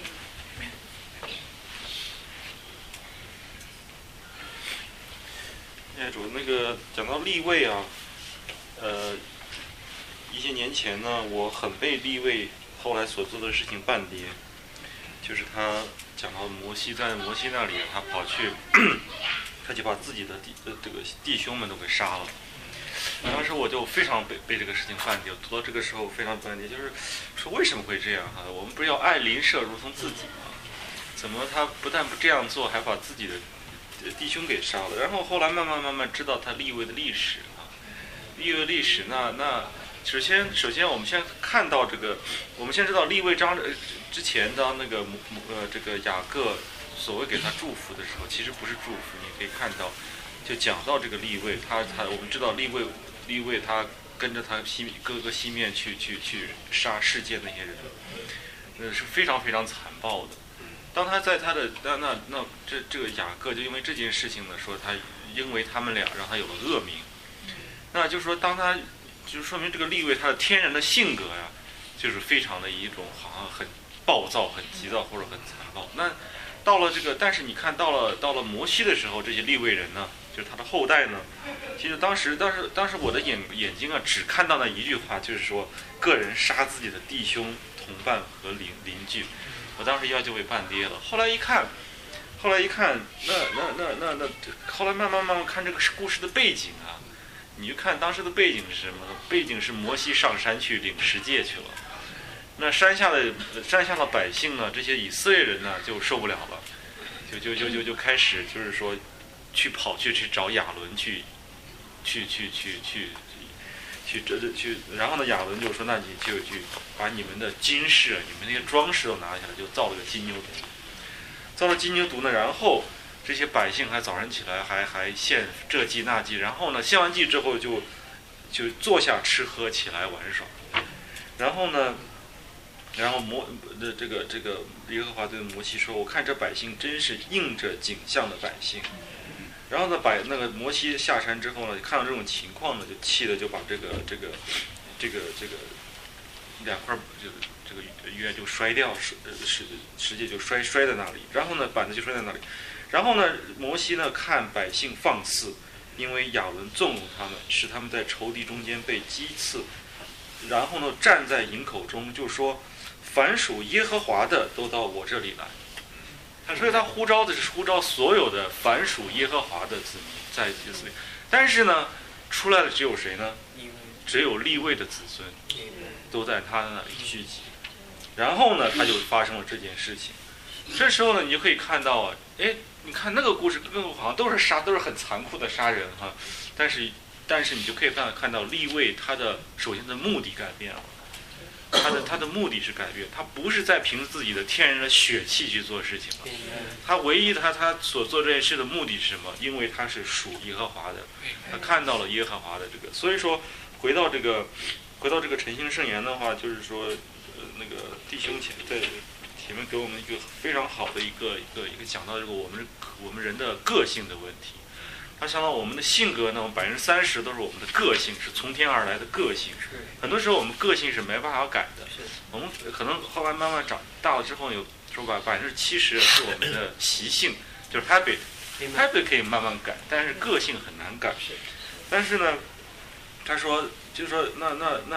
Speaker 12: 哎，主那个讲到立位啊，呃，一些年前呢，我很被立位后来所做的事情绊跌，就是他讲到摩西在摩西那里，他跑去，他就把自己的弟呃这个弟兄们都给杀了。当时我就非常被被这个事情绊跌，读到这个时候非常绊跌，就是说为什么会这样哈、啊？我们不是要爱邻舍如同自己吗？怎么他不但不这样做，还把自己的弟兄给杀了？然后后来慢慢慢慢知道他立位的历史啊，立位历史那那首先首先我们先看到这个，我们先知道立位章之前当那个呃这个雅各所谓给他祝福的时候，其实不是祝福，你可以看到。就讲到这个立位，他他我们知道立位立位他跟着他西各个西面去去去杀世界那些人，那是非常非常残暴的。当他在他的那那那这这个雅各就因为这件事情呢，说他因为他们俩让他有了恶名，那就是说当他就说明这个立位他的天然的性格呀，就是非常的一种好像很暴躁、很急躁或者很残暴。那到了这个，但是你看到了到了摩西的时候，这些利未人呢，就是他的后代呢，其实当时当时当时我的眼眼睛啊，只看到那一句话，就是说个人杀自己的弟兄、同伴和邻邻居，我当时腰就被绊跌了。后来一看，后来一看，那那那那那，后来慢慢慢慢看这个故事的背景啊，你就看当时的背景是什么？背景是摩西上山去领十诫去了。那山下的山下的百姓呢，这些以色列人呢就受不了了，就就就就就开始就是说，去跑去去找亚伦去，去去去去去这这去，然后呢亚伦就说，那你就去把你们的金饰啊，你们那些装饰都拿下来，就造了个金牛犊，造了金牛犊呢，然后这些百姓还早上起来还还献这祭那祭，然后呢献完祭之后就就坐下吃喝起来玩耍，然后呢。然后摩的这个这个耶和华对摩西说：“我看这百姓真是应着景象的百姓。”然后呢，把那个摩西下山之后呢，看到这种情况呢，就气的就把这个这个这个这个两块这个这个约就摔掉，是是直接就摔摔在那里。然后呢，板子就摔在那里。然后呢，摩西呢看百姓放肆，因为亚伦纵容他们，使他们在仇敌中间被击刺。然后呢，站在营口中就说。凡属耶和华的都到我这里来，所以他呼召的是呼召所有的凡属耶和华的子民在以色列。但是呢，出来的只有谁呢？只有利未的子孙都在他那里聚集。然后呢，他就发生了这件事情。这时候呢，你就可以看到啊，哎，你看那个故事，跟好像都是杀，都是很残酷的杀人哈。但是，但是你就可以看看到利未他的首先的目的改变了。他的他的目的是改变，他不是在凭自己的天然的血气去做事情了。他唯一他他所做这件事的目的是什么？因为他是属耶和华的，他看到了耶和华的这个。所以说，回到这个回到这个诚心圣言的话，就是说，呃，那个弟兄前在前面给我们一个非常好的一个一个一个讲到这个我们我们人的个性的问题。他想到我们的性格呢，百分之三十都是我们的个性，是从天而来的个性。很多时候我们个性是没办法改的。我们可能后来慢慢长大了之后，有说吧，百分之七十是我们的习性，就是 habit，habit 可以慢慢改，但是个性很难改。但是呢，他说，就是说，那那那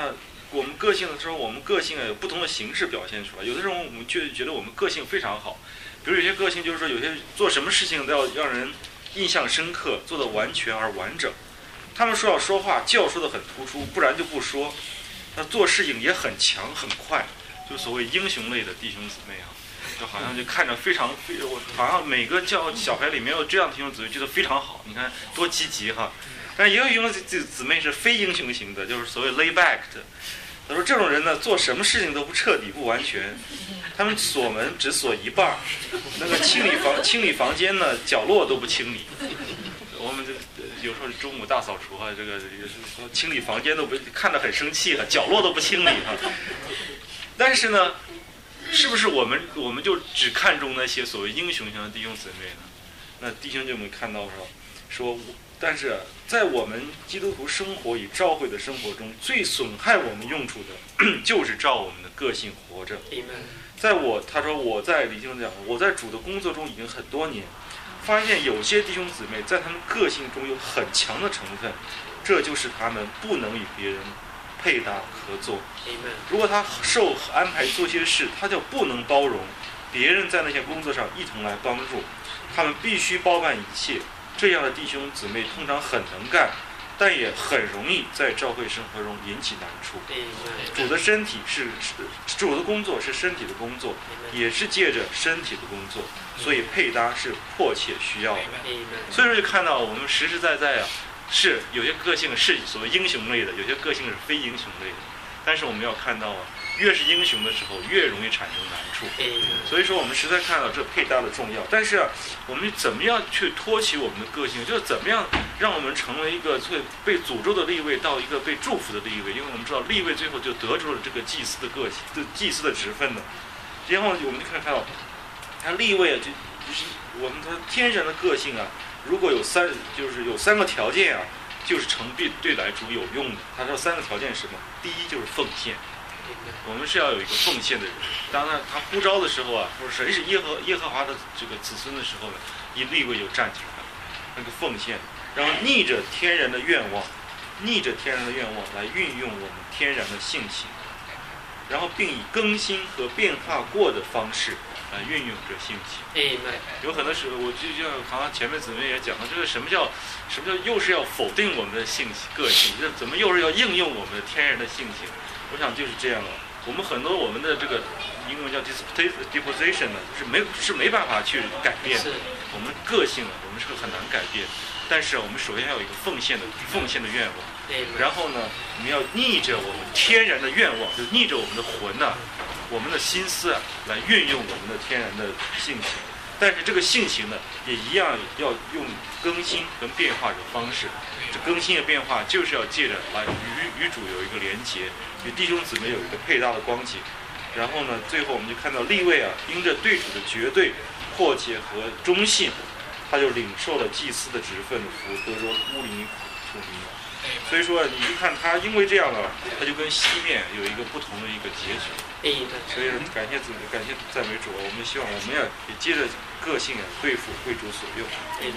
Speaker 12: 我们个性的时候，我们个性啊有不同的形式表现出来。有的时候我们就觉得我们个性非常好，比如有些个性就是说，有些做什么事情都要让人印象深刻，做得完全而完整。他们说要说话，就要说得很突出，不然就不说。他做事情也很强很快，就所谓英雄类的弟兄姊妹啊，就好像就看着非常非我好像每个教小孩里面有这样的弟兄姊妹，觉得非常好，你看多积极哈。但也有一种姊妹是非英雄型的，就是所谓 lay back 的。他说这种人呢，做什么事情都不彻底不完全，他们锁门只锁一半，那个清理房清理房间呢，角落都不清理。我们这有时候中午大扫除啊，这个清理房间都不看得很生气啊，角落都不清理哈。但是呢，是不是我们我们就只看重那些所谓英雄型的弟兄姊妹呢？那弟兄就没看到说说，但是在我们基督徒生活与教会的生活中，最损害我们用处的，就是照我们的个性活着。在我他说我在李兄讲，我在主的工作中已经很多年。发现有些弟兄姊妹在他们个性中有很强的成分，这就是他们不能与别人配搭合作。如果他受安排做些事，他就不能包容别人在那些工作上一同来帮助，他们必须包办一切。这样的弟兄姊妹通常很能干，但也很容易在教会生活中引起难处。主的身体是主的工作是身体的工作，也是借着身体的工作，所以配搭是迫切需要的。所以说就看到我们实实在在啊，是有些个性是所谓英雄类的，有些个性是非英雄类的。但是我们要看到啊，越是英雄的时候，越容易产生难处。所以说我们实在看到这配搭的重要。但是啊，我们怎么样去托起我们的个性，就是怎么样让我们成为一个最被诅咒的利位到一个被祝福的利位。因为我们知道利位最后就得出了这个祭司的个性，就祭司的职分的。然后我们就看到，他利位啊，就就是我们说天然的个性啊，如果有三，就是有三个条件啊，就是成对对来主有用的。他说三个条件是什么？第一就是奉献。我们是要有一个奉献的人。当然，他呼召的时候啊，或者谁是耶和耶和华的这个子孙的时候呢，一利位就站起来了，那个奉献，然后逆着天然的愿望，逆着天然的愿望来运用我们天然的性情，然后并以更新和变化过的方式来运用这性情。有很多时候，我就像好像前面姊妹也讲了，这个什么叫什么叫又是要否定我们的性个性，这怎么又是要应用我们的天然的性情？我想就是这样了。我们很多我们的这个英文叫 disposition 呢，就是没是没办法去改变的。我们个性啊，我们是很难改变。但是我们首先要有一个奉献的奉献的愿望，然后呢，我们要逆着我们天然的愿望，就逆着我们的魂呐、啊，我们的心思啊，来运用我们的天然的性情。但是这个性情呢，也一样要用更新跟变化的方式。这更新的变化就是要借着来与与主有一个连结，与弟兄姊妹有一个配搭的光景。然后呢，最后我们就看到利未啊，因着对主的绝对、迫切和忠信，他就领受了祭司的职分的福，得着乌灵土名。所以说，你一看他因为这样了，他就跟西面有一个不同的一个结局。所以感谢主，感谢赞美主，我们希望我们要也接着个性啊，对付为主所用。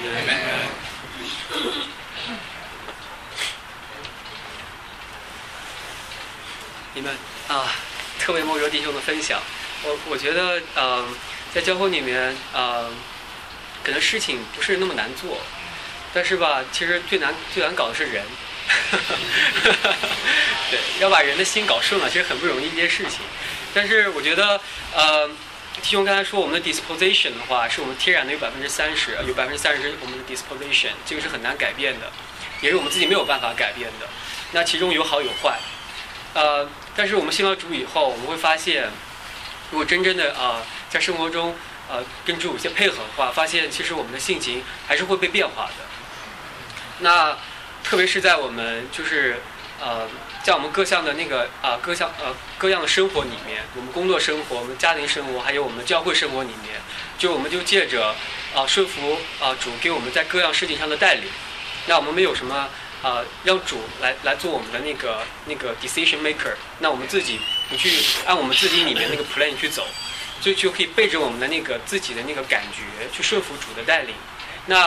Speaker 13: 你们啊，特别莫哲弟兄的分享，我我觉得呃，在教会里面呃，可能事情不是那么难做，但是吧，其实最难最难搞的是人。对，要把人的心搞顺了，其实很不容易一件事情。但是我觉得，呃，弟兄刚才说我们的 disposition 的话，是我们天然的有百分之三十，有百分之三十我们的 disposition， 这个是很难改变的，也是我们自己没有办法改变的。那其中有好有坏，呃，但是我们信了主以后，我们会发现，如果真正的啊、呃，在生活中呃跟主有些配合的话，发现其实我们的性情还是会被变化的。那特别是在我们就是呃，在我们各项的那个啊、呃、各项呃各样的生活里面，我们工作生活、我们家庭生活，还有我们教会生活里面，就我们就借着啊、呃、顺服啊、呃、主给我们在各样事情上的带领，那我们没有什么啊、呃、让主来来做我们的那个那个 decision maker， 那我们自己你去按我们自己里面那个 plan 去走，就就可以背着我们的那个自己的那个感觉去顺服主的带领。那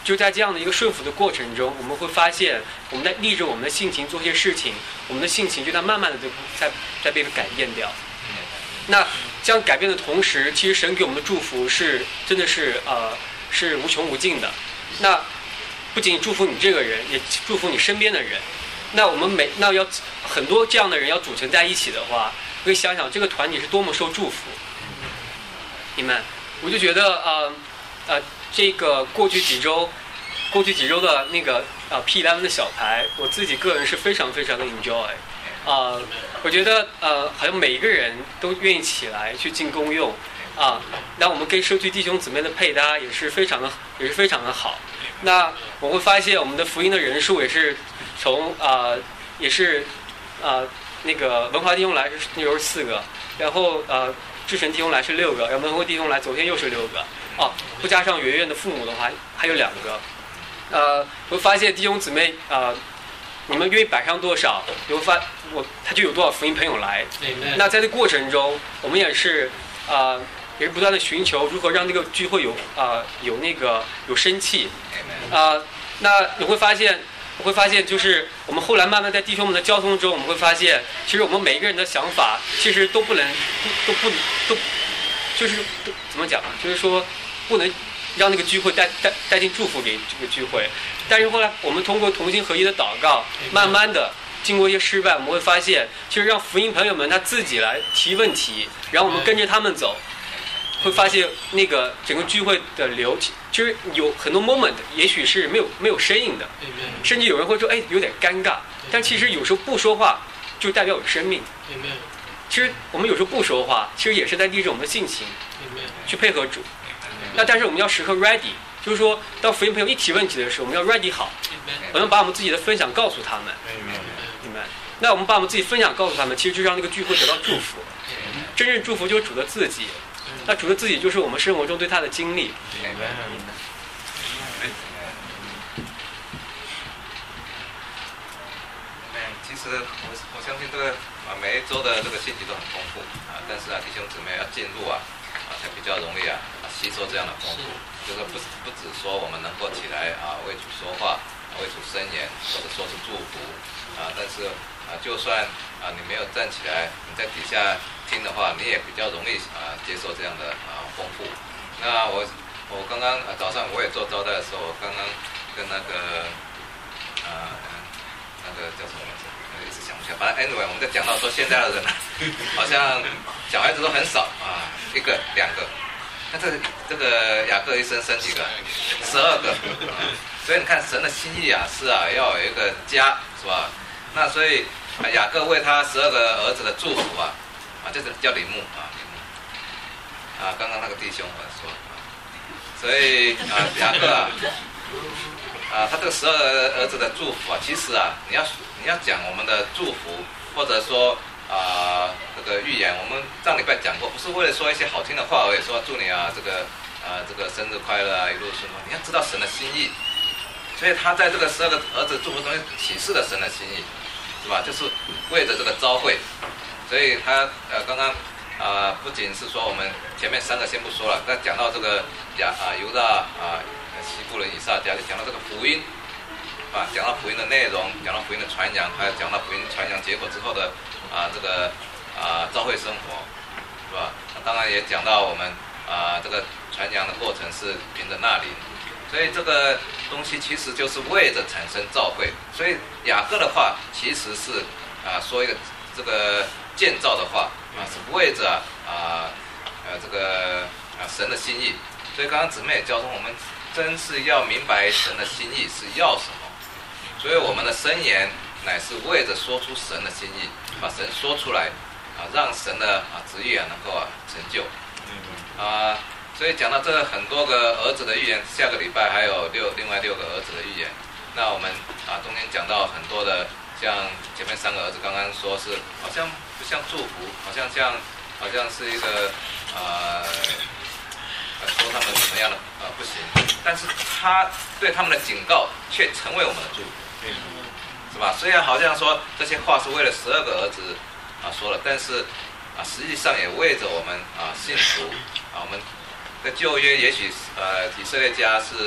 Speaker 13: 就在这样的一个顺服的过程中，我们会发现我们在逆着我们的性情做些事情，我们的性情就在慢慢的在在被改变掉。那这样改变的同时，其实神给我们的祝福是真的是呃是无穷无尽的。那不仅祝福你这个人，也祝福你身边的人。那我们每那要很多这样的人要组成在一起的话，可以想想这个团体是多么受祝福。你们，我就觉得呃呃这个过去几周，过去几周的那个呃 P 十一 的小牌，我自己个人是非常非常的 enjoy。啊、呃，我觉得呃，好像每一个人都愿意起来去进功用啊。那我们跟社区弟兄姊妹的配搭也是非常的，也是非常的好。那我会发现我们的福音的人数也是从啊、呃，也是啊、呃、那个文华弟兄来是那时候是四个，然后呃志神弟兄来是六个，然后文辉弟兄来昨天又是六个，哦、啊，不加上圆圆的父母的话还有两个。呃，我会发现弟兄姊妹啊。呃你们愿意摆上多少，你会发我他就有多少福音朋友来。那在这过程中，我们也是啊、呃，也是不断的寻求如何让这个聚会有啊、呃、有那个有生气啊、呃。那你会发现，我会发现就是我们后来慢慢在弟兄们的交通中，我们会发现，其实我们每一个人的想法其实都不能都不都就是都怎么讲啊？就是说不能让那个聚会带带带进祝福给这个聚会。但是后来我们通过同心合一的祷告，慢慢的经过一些失败，我们会发现其实让福音朋友们他自己来提问题，然后我们跟着他们走，会发现那个整个聚会的流其实有很多 moment 也许是没有没有声音的，甚至有人会说哎有点尴尬，但其实有时候不说话就代表有生命。其实我们有时候不说话其实也是在立着我们的性情去配合主。那但是我们要时刻 ready， 就是说当福音朋友一提问题的时候，我们要 ready 好，我们把我们自己的分享告诉他们，明白？那我们把我们自己分享告诉他们，其实就让那个聚会得到祝福。真正祝福就是主的自己，那主的自己就是我们生活中对他的经历。
Speaker 14: 其实我我相信这个啊每一周的这个信息都很丰富啊，但是啊弟兄姊妹要进入啊啊才比较容易啊吸收这样的丰富。就是不不只说我们能够起来啊为主说话，啊、为主申言，或者说是祝福啊，但是啊就算啊你没有站起来，你在底下听的话，你也比较容易啊接受这样的啊丰富。那我我刚刚、啊、早上我也做招待的时候，我刚刚跟那个啊那个叫什么名字，一直想不起来。反正 anyway 我们在讲到说现在的人好像小孩子都很少啊，一个两个。那这个这个雅各一生生几个？十二个、啊。所以你看神的心意啊，是啊，要有一个家，是吧？那所以、啊、雅各为他十二个儿子的祝福啊，啊，这是叫李牧啊，李牧。啊，刚刚那个弟兄我说，啊、所以啊，雅各啊，啊，他这个十二个儿子的祝福啊，其实啊，你要你要讲我们的祝福，或者说。啊、呃，这个预言我们上礼拜讲过，不是为了说一些好听的话，我也说祝你啊，这个啊、呃，这个生日快乐啊，一路顺风。你要知道神的心意，所以他在这个十二个儿子祝福中启示了神的心意，是吧？就是为着这个召会，所以他呃刚刚啊、呃，不仅是说我们前面三个先不说了，那讲到这个亚啊犹大啊西布伦以撒家，就讲到这个福音。啊，讲到福音的内容，讲到福音的传扬，还有讲到福音传扬结果之后的啊这个啊召会生活，是吧？那当然也讲到我们啊这个传扬的过程是凭着纳灵，所以这个东西其实就是为着产生召会。所以雅各的话其实是啊说一个这个建造的话啊，是为着啊呃这个啊神的心意。所以刚刚姊妹也教中我们真是要明白神的心意是要什么。所以我们的申言乃是为着说出神的心意，把神说出来，啊，让神的啊旨意啊能够啊成就。啊，所以讲到这很多个儿子的预言，下个礼拜还有六另外六个儿子的预言。那我们啊中间讲到很多的，像前面三个儿子刚刚说是好像不像祝福，好像像好像是一个啊、呃、说他们怎么样的啊不行，但是他对他们的警告却成为我们的祝福。是吧？虽然好像说这些话是为了十二个儿子啊说了，但是啊实际上也为着我们啊信徒啊，我们的旧约也许呃以色列家是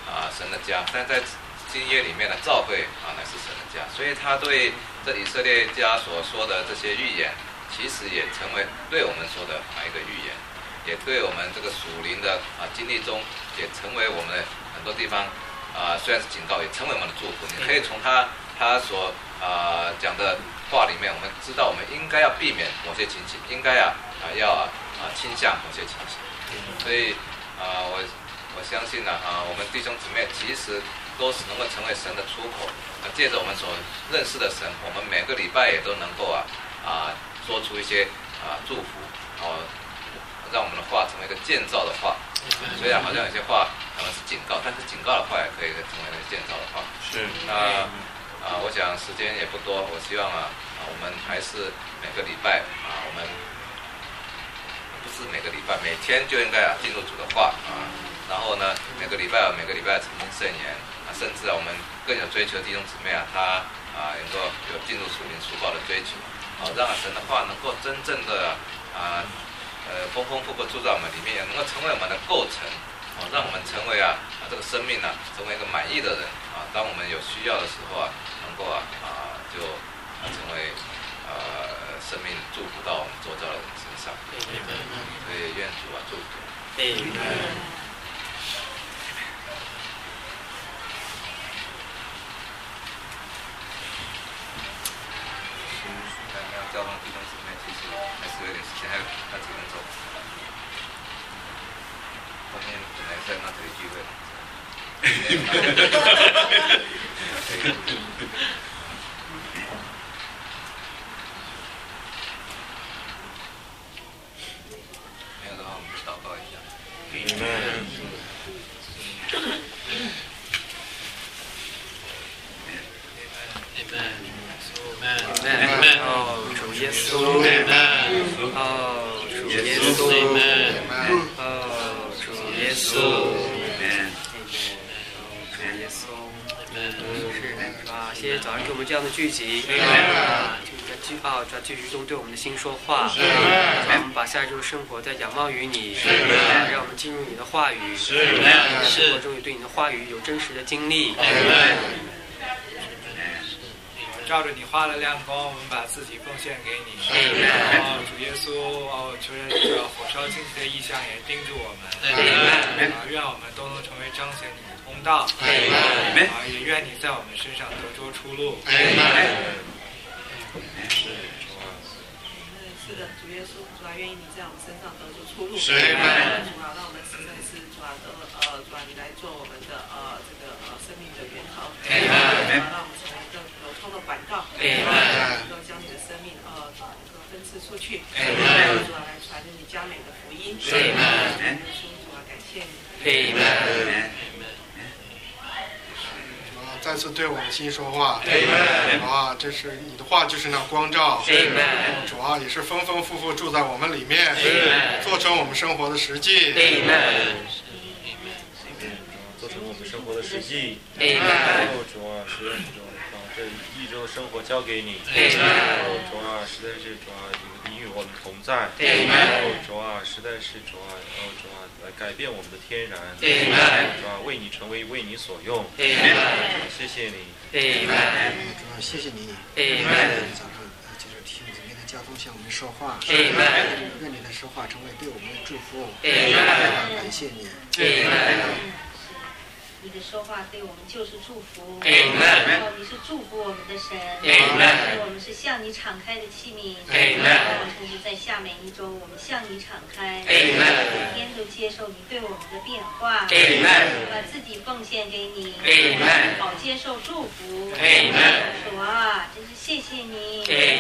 Speaker 14: 啊神的家，但在新约里面呢，教会啊乃是神的家，所以他对这以色列家所说的这些预言，其实也成为对我们说的啊一个预言，也对我们这个属灵的啊经历中，也成为我们的很多地方啊虽然是警告，也成为我们的祝福。你可以从他他所啊讲的话里面，我们知道我们应该要避免某些情形，应该啊啊要啊啊倾向某些情形。所以啊我我相信呢啊我们弟兄姊妹其实都是能够成为神的出口，啊借着我们所认识的神，我们每个礼拜也都能够啊啊说出一些啊祝福，哦、啊、让我们的话成为一个建造的话。虽然好像有些话可能是警告，但是警告的话也可以成为一个建造的话。
Speaker 12: 是。
Speaker 14: 那啊，我想时间也不多，我希望啊啊我们还是每个礼拜啊我们不是每个礼拜每天就应该啊进入主的话啊，然后呢每个礼拜每个礼拜曾经圣言啊，甚至啊我们更有追求的弟兄姊妹啊，他啊能够有进入属灵书报的追求，啊让神的话能够真正的啊呃丰丰富富住在我们里面，也能够成为我们的构成，啊让我们成为啊啊这个生命呢、啊、成为一个满意的人啊，当我们有需要的时候啊，能够啊啊就啊成为呃生命祝福到我们周遭的人身上，所以愿主啊祝福。交通弟兄姊妹，其实还是有点时间，还有那几分钟。后面本来在那里聚会。没有的话，我们就祷告一下。
Speaker 13: Amen. 哦，主耶稣 Amen. 哦，主耶稣 Amen. 哦，主耶稣 Amen. 主耶稣 Amen. 是啊，谢谢早上给我们这样的聚集。啊，在聚啊，在聚集中对我们的心说话。让我们把下一周生活在仰望于你。啊，让我们进入你的话语。是。生活中也对你的话语有真实的经历。
Speaker 1: 照着你花的亮光，我们把自己奉献给你。哦，主耶稣，哦，求人这火烧荆棘的意象也盯住我们。啊，愿我们都能成为彰显你的通道。啊，也愿你在我们身上得着出路。
Speaker 7: 是的，主耶稣，主啊，愿意你在我们身上得出出路。
Speaker 1: 是。
Speaker 7: 主啊，让我们实在是主啊，都呃，主啊，你来做我们的呃这个呃生命的源头。主啊，让我们成为一个流通的管道。能够将你的生命呃能够分赐出去。主啊，来传你佳美的福音。主啊，感谢你。
Speaker 10: 再次对我们心说话，主啊，这是你的话，就是那光照，主啊，也是丰丰富富住在我们里面，做成我们生活的实际，
Speaker 12: 做成我们生活的实际。然后主啊，实在是主啊，把这一周的生活交给你。然后主啊，实在是主啊，你与我们同在。然后主啊，实在是主啊，然后主啊，来改变我们的天然。主啊，为你成为为你所用。谢谢你。
Speaker 15: 主啊，谢谢你。早上就是听姊妹的交通向我们说话。愿你的说话成为对我们的祝福。感谢你。
Speaker 4: 你的说话对我们就是祝福。
Speaker 16: 然
Speaker 4: 后你是祝福我们的神。我们是向你敞开的器皿。然后甚至在下每一周，我们向你敞开，每天都接受你对我们的变化，把自己奉献给你，好接受祝福。主啊，真是谢谢你。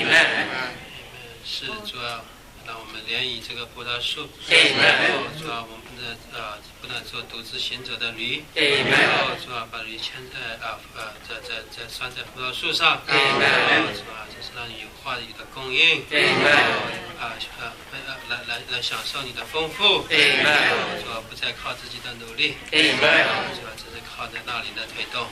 Speaker 5: 是主啊，让我们连以这个葡萄树，然后主啊，我们的呃不能做独自行走的驴，然后主啊，把驴牵在啊呃在在在拴在葡萄树上，然后主啊，这是让你有话语的供应，然后啊呃来来来享受你的丰富，然后主啊不再靠自己的努力，然后主啊只是靠在那里的推动。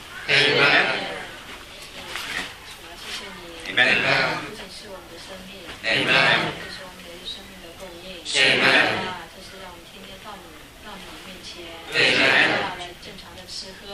Speaker 4: 不仅是我们的生命，这是我们的生命的供应。啊，这是让我们天天到你到你面前，啊，来正常的吃喝。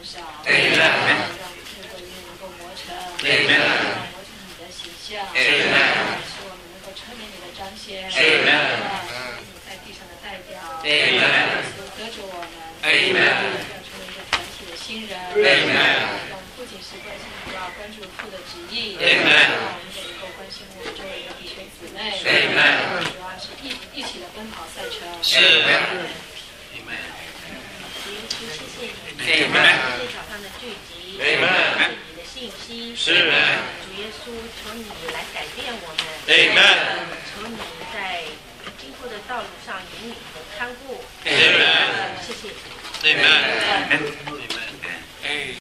Speaker 9: 上，
Speaker 2: Amen.
Speaker 9: 让这个灵能够磨成，
Speaker 2: Amen.
Speaker 9: 磨成你的形象，
Speaker 2: Amen.
Speaker 9: 使我们能够称明你的彰显，
Speaker 2: Amen.
Speaker 9: 你在地上的代表，
Speaker 2: Amen.
Speaker 9: 得着我们，
Speaker 2: Amen.
Speaker 9: 要成为一个团体的新人，
Speaker 2: Amen.
Speaker 9: 我们不仅是关心主要关注父的旨意，
Speaker 2: Amen.
Speaker 9: 我们也能够关心我们周围的弟兄姊妹，
Speaker 2: Amen.
Speaker 9: 主要是一一起的奔跑赛程，
Speaker 2: Amen.
Speaker 6: 主耶稣，谢谢你，
Speaker 2: Amen.
Speaker 6: 谢谢早上的聚集，
Speaker 2: Amen.
Speaker 6: 谢谢你的信息，
Speaker 2: 是
Speaker 6: 主耶稣，求你来改变我们，
Speaker 2: Amen.
Speaker 6: 求你在今后的道路上引领和看顾，
Speaker 2: Amen.
Speaker 6: 谢谢主。
Speaker 2: Amen.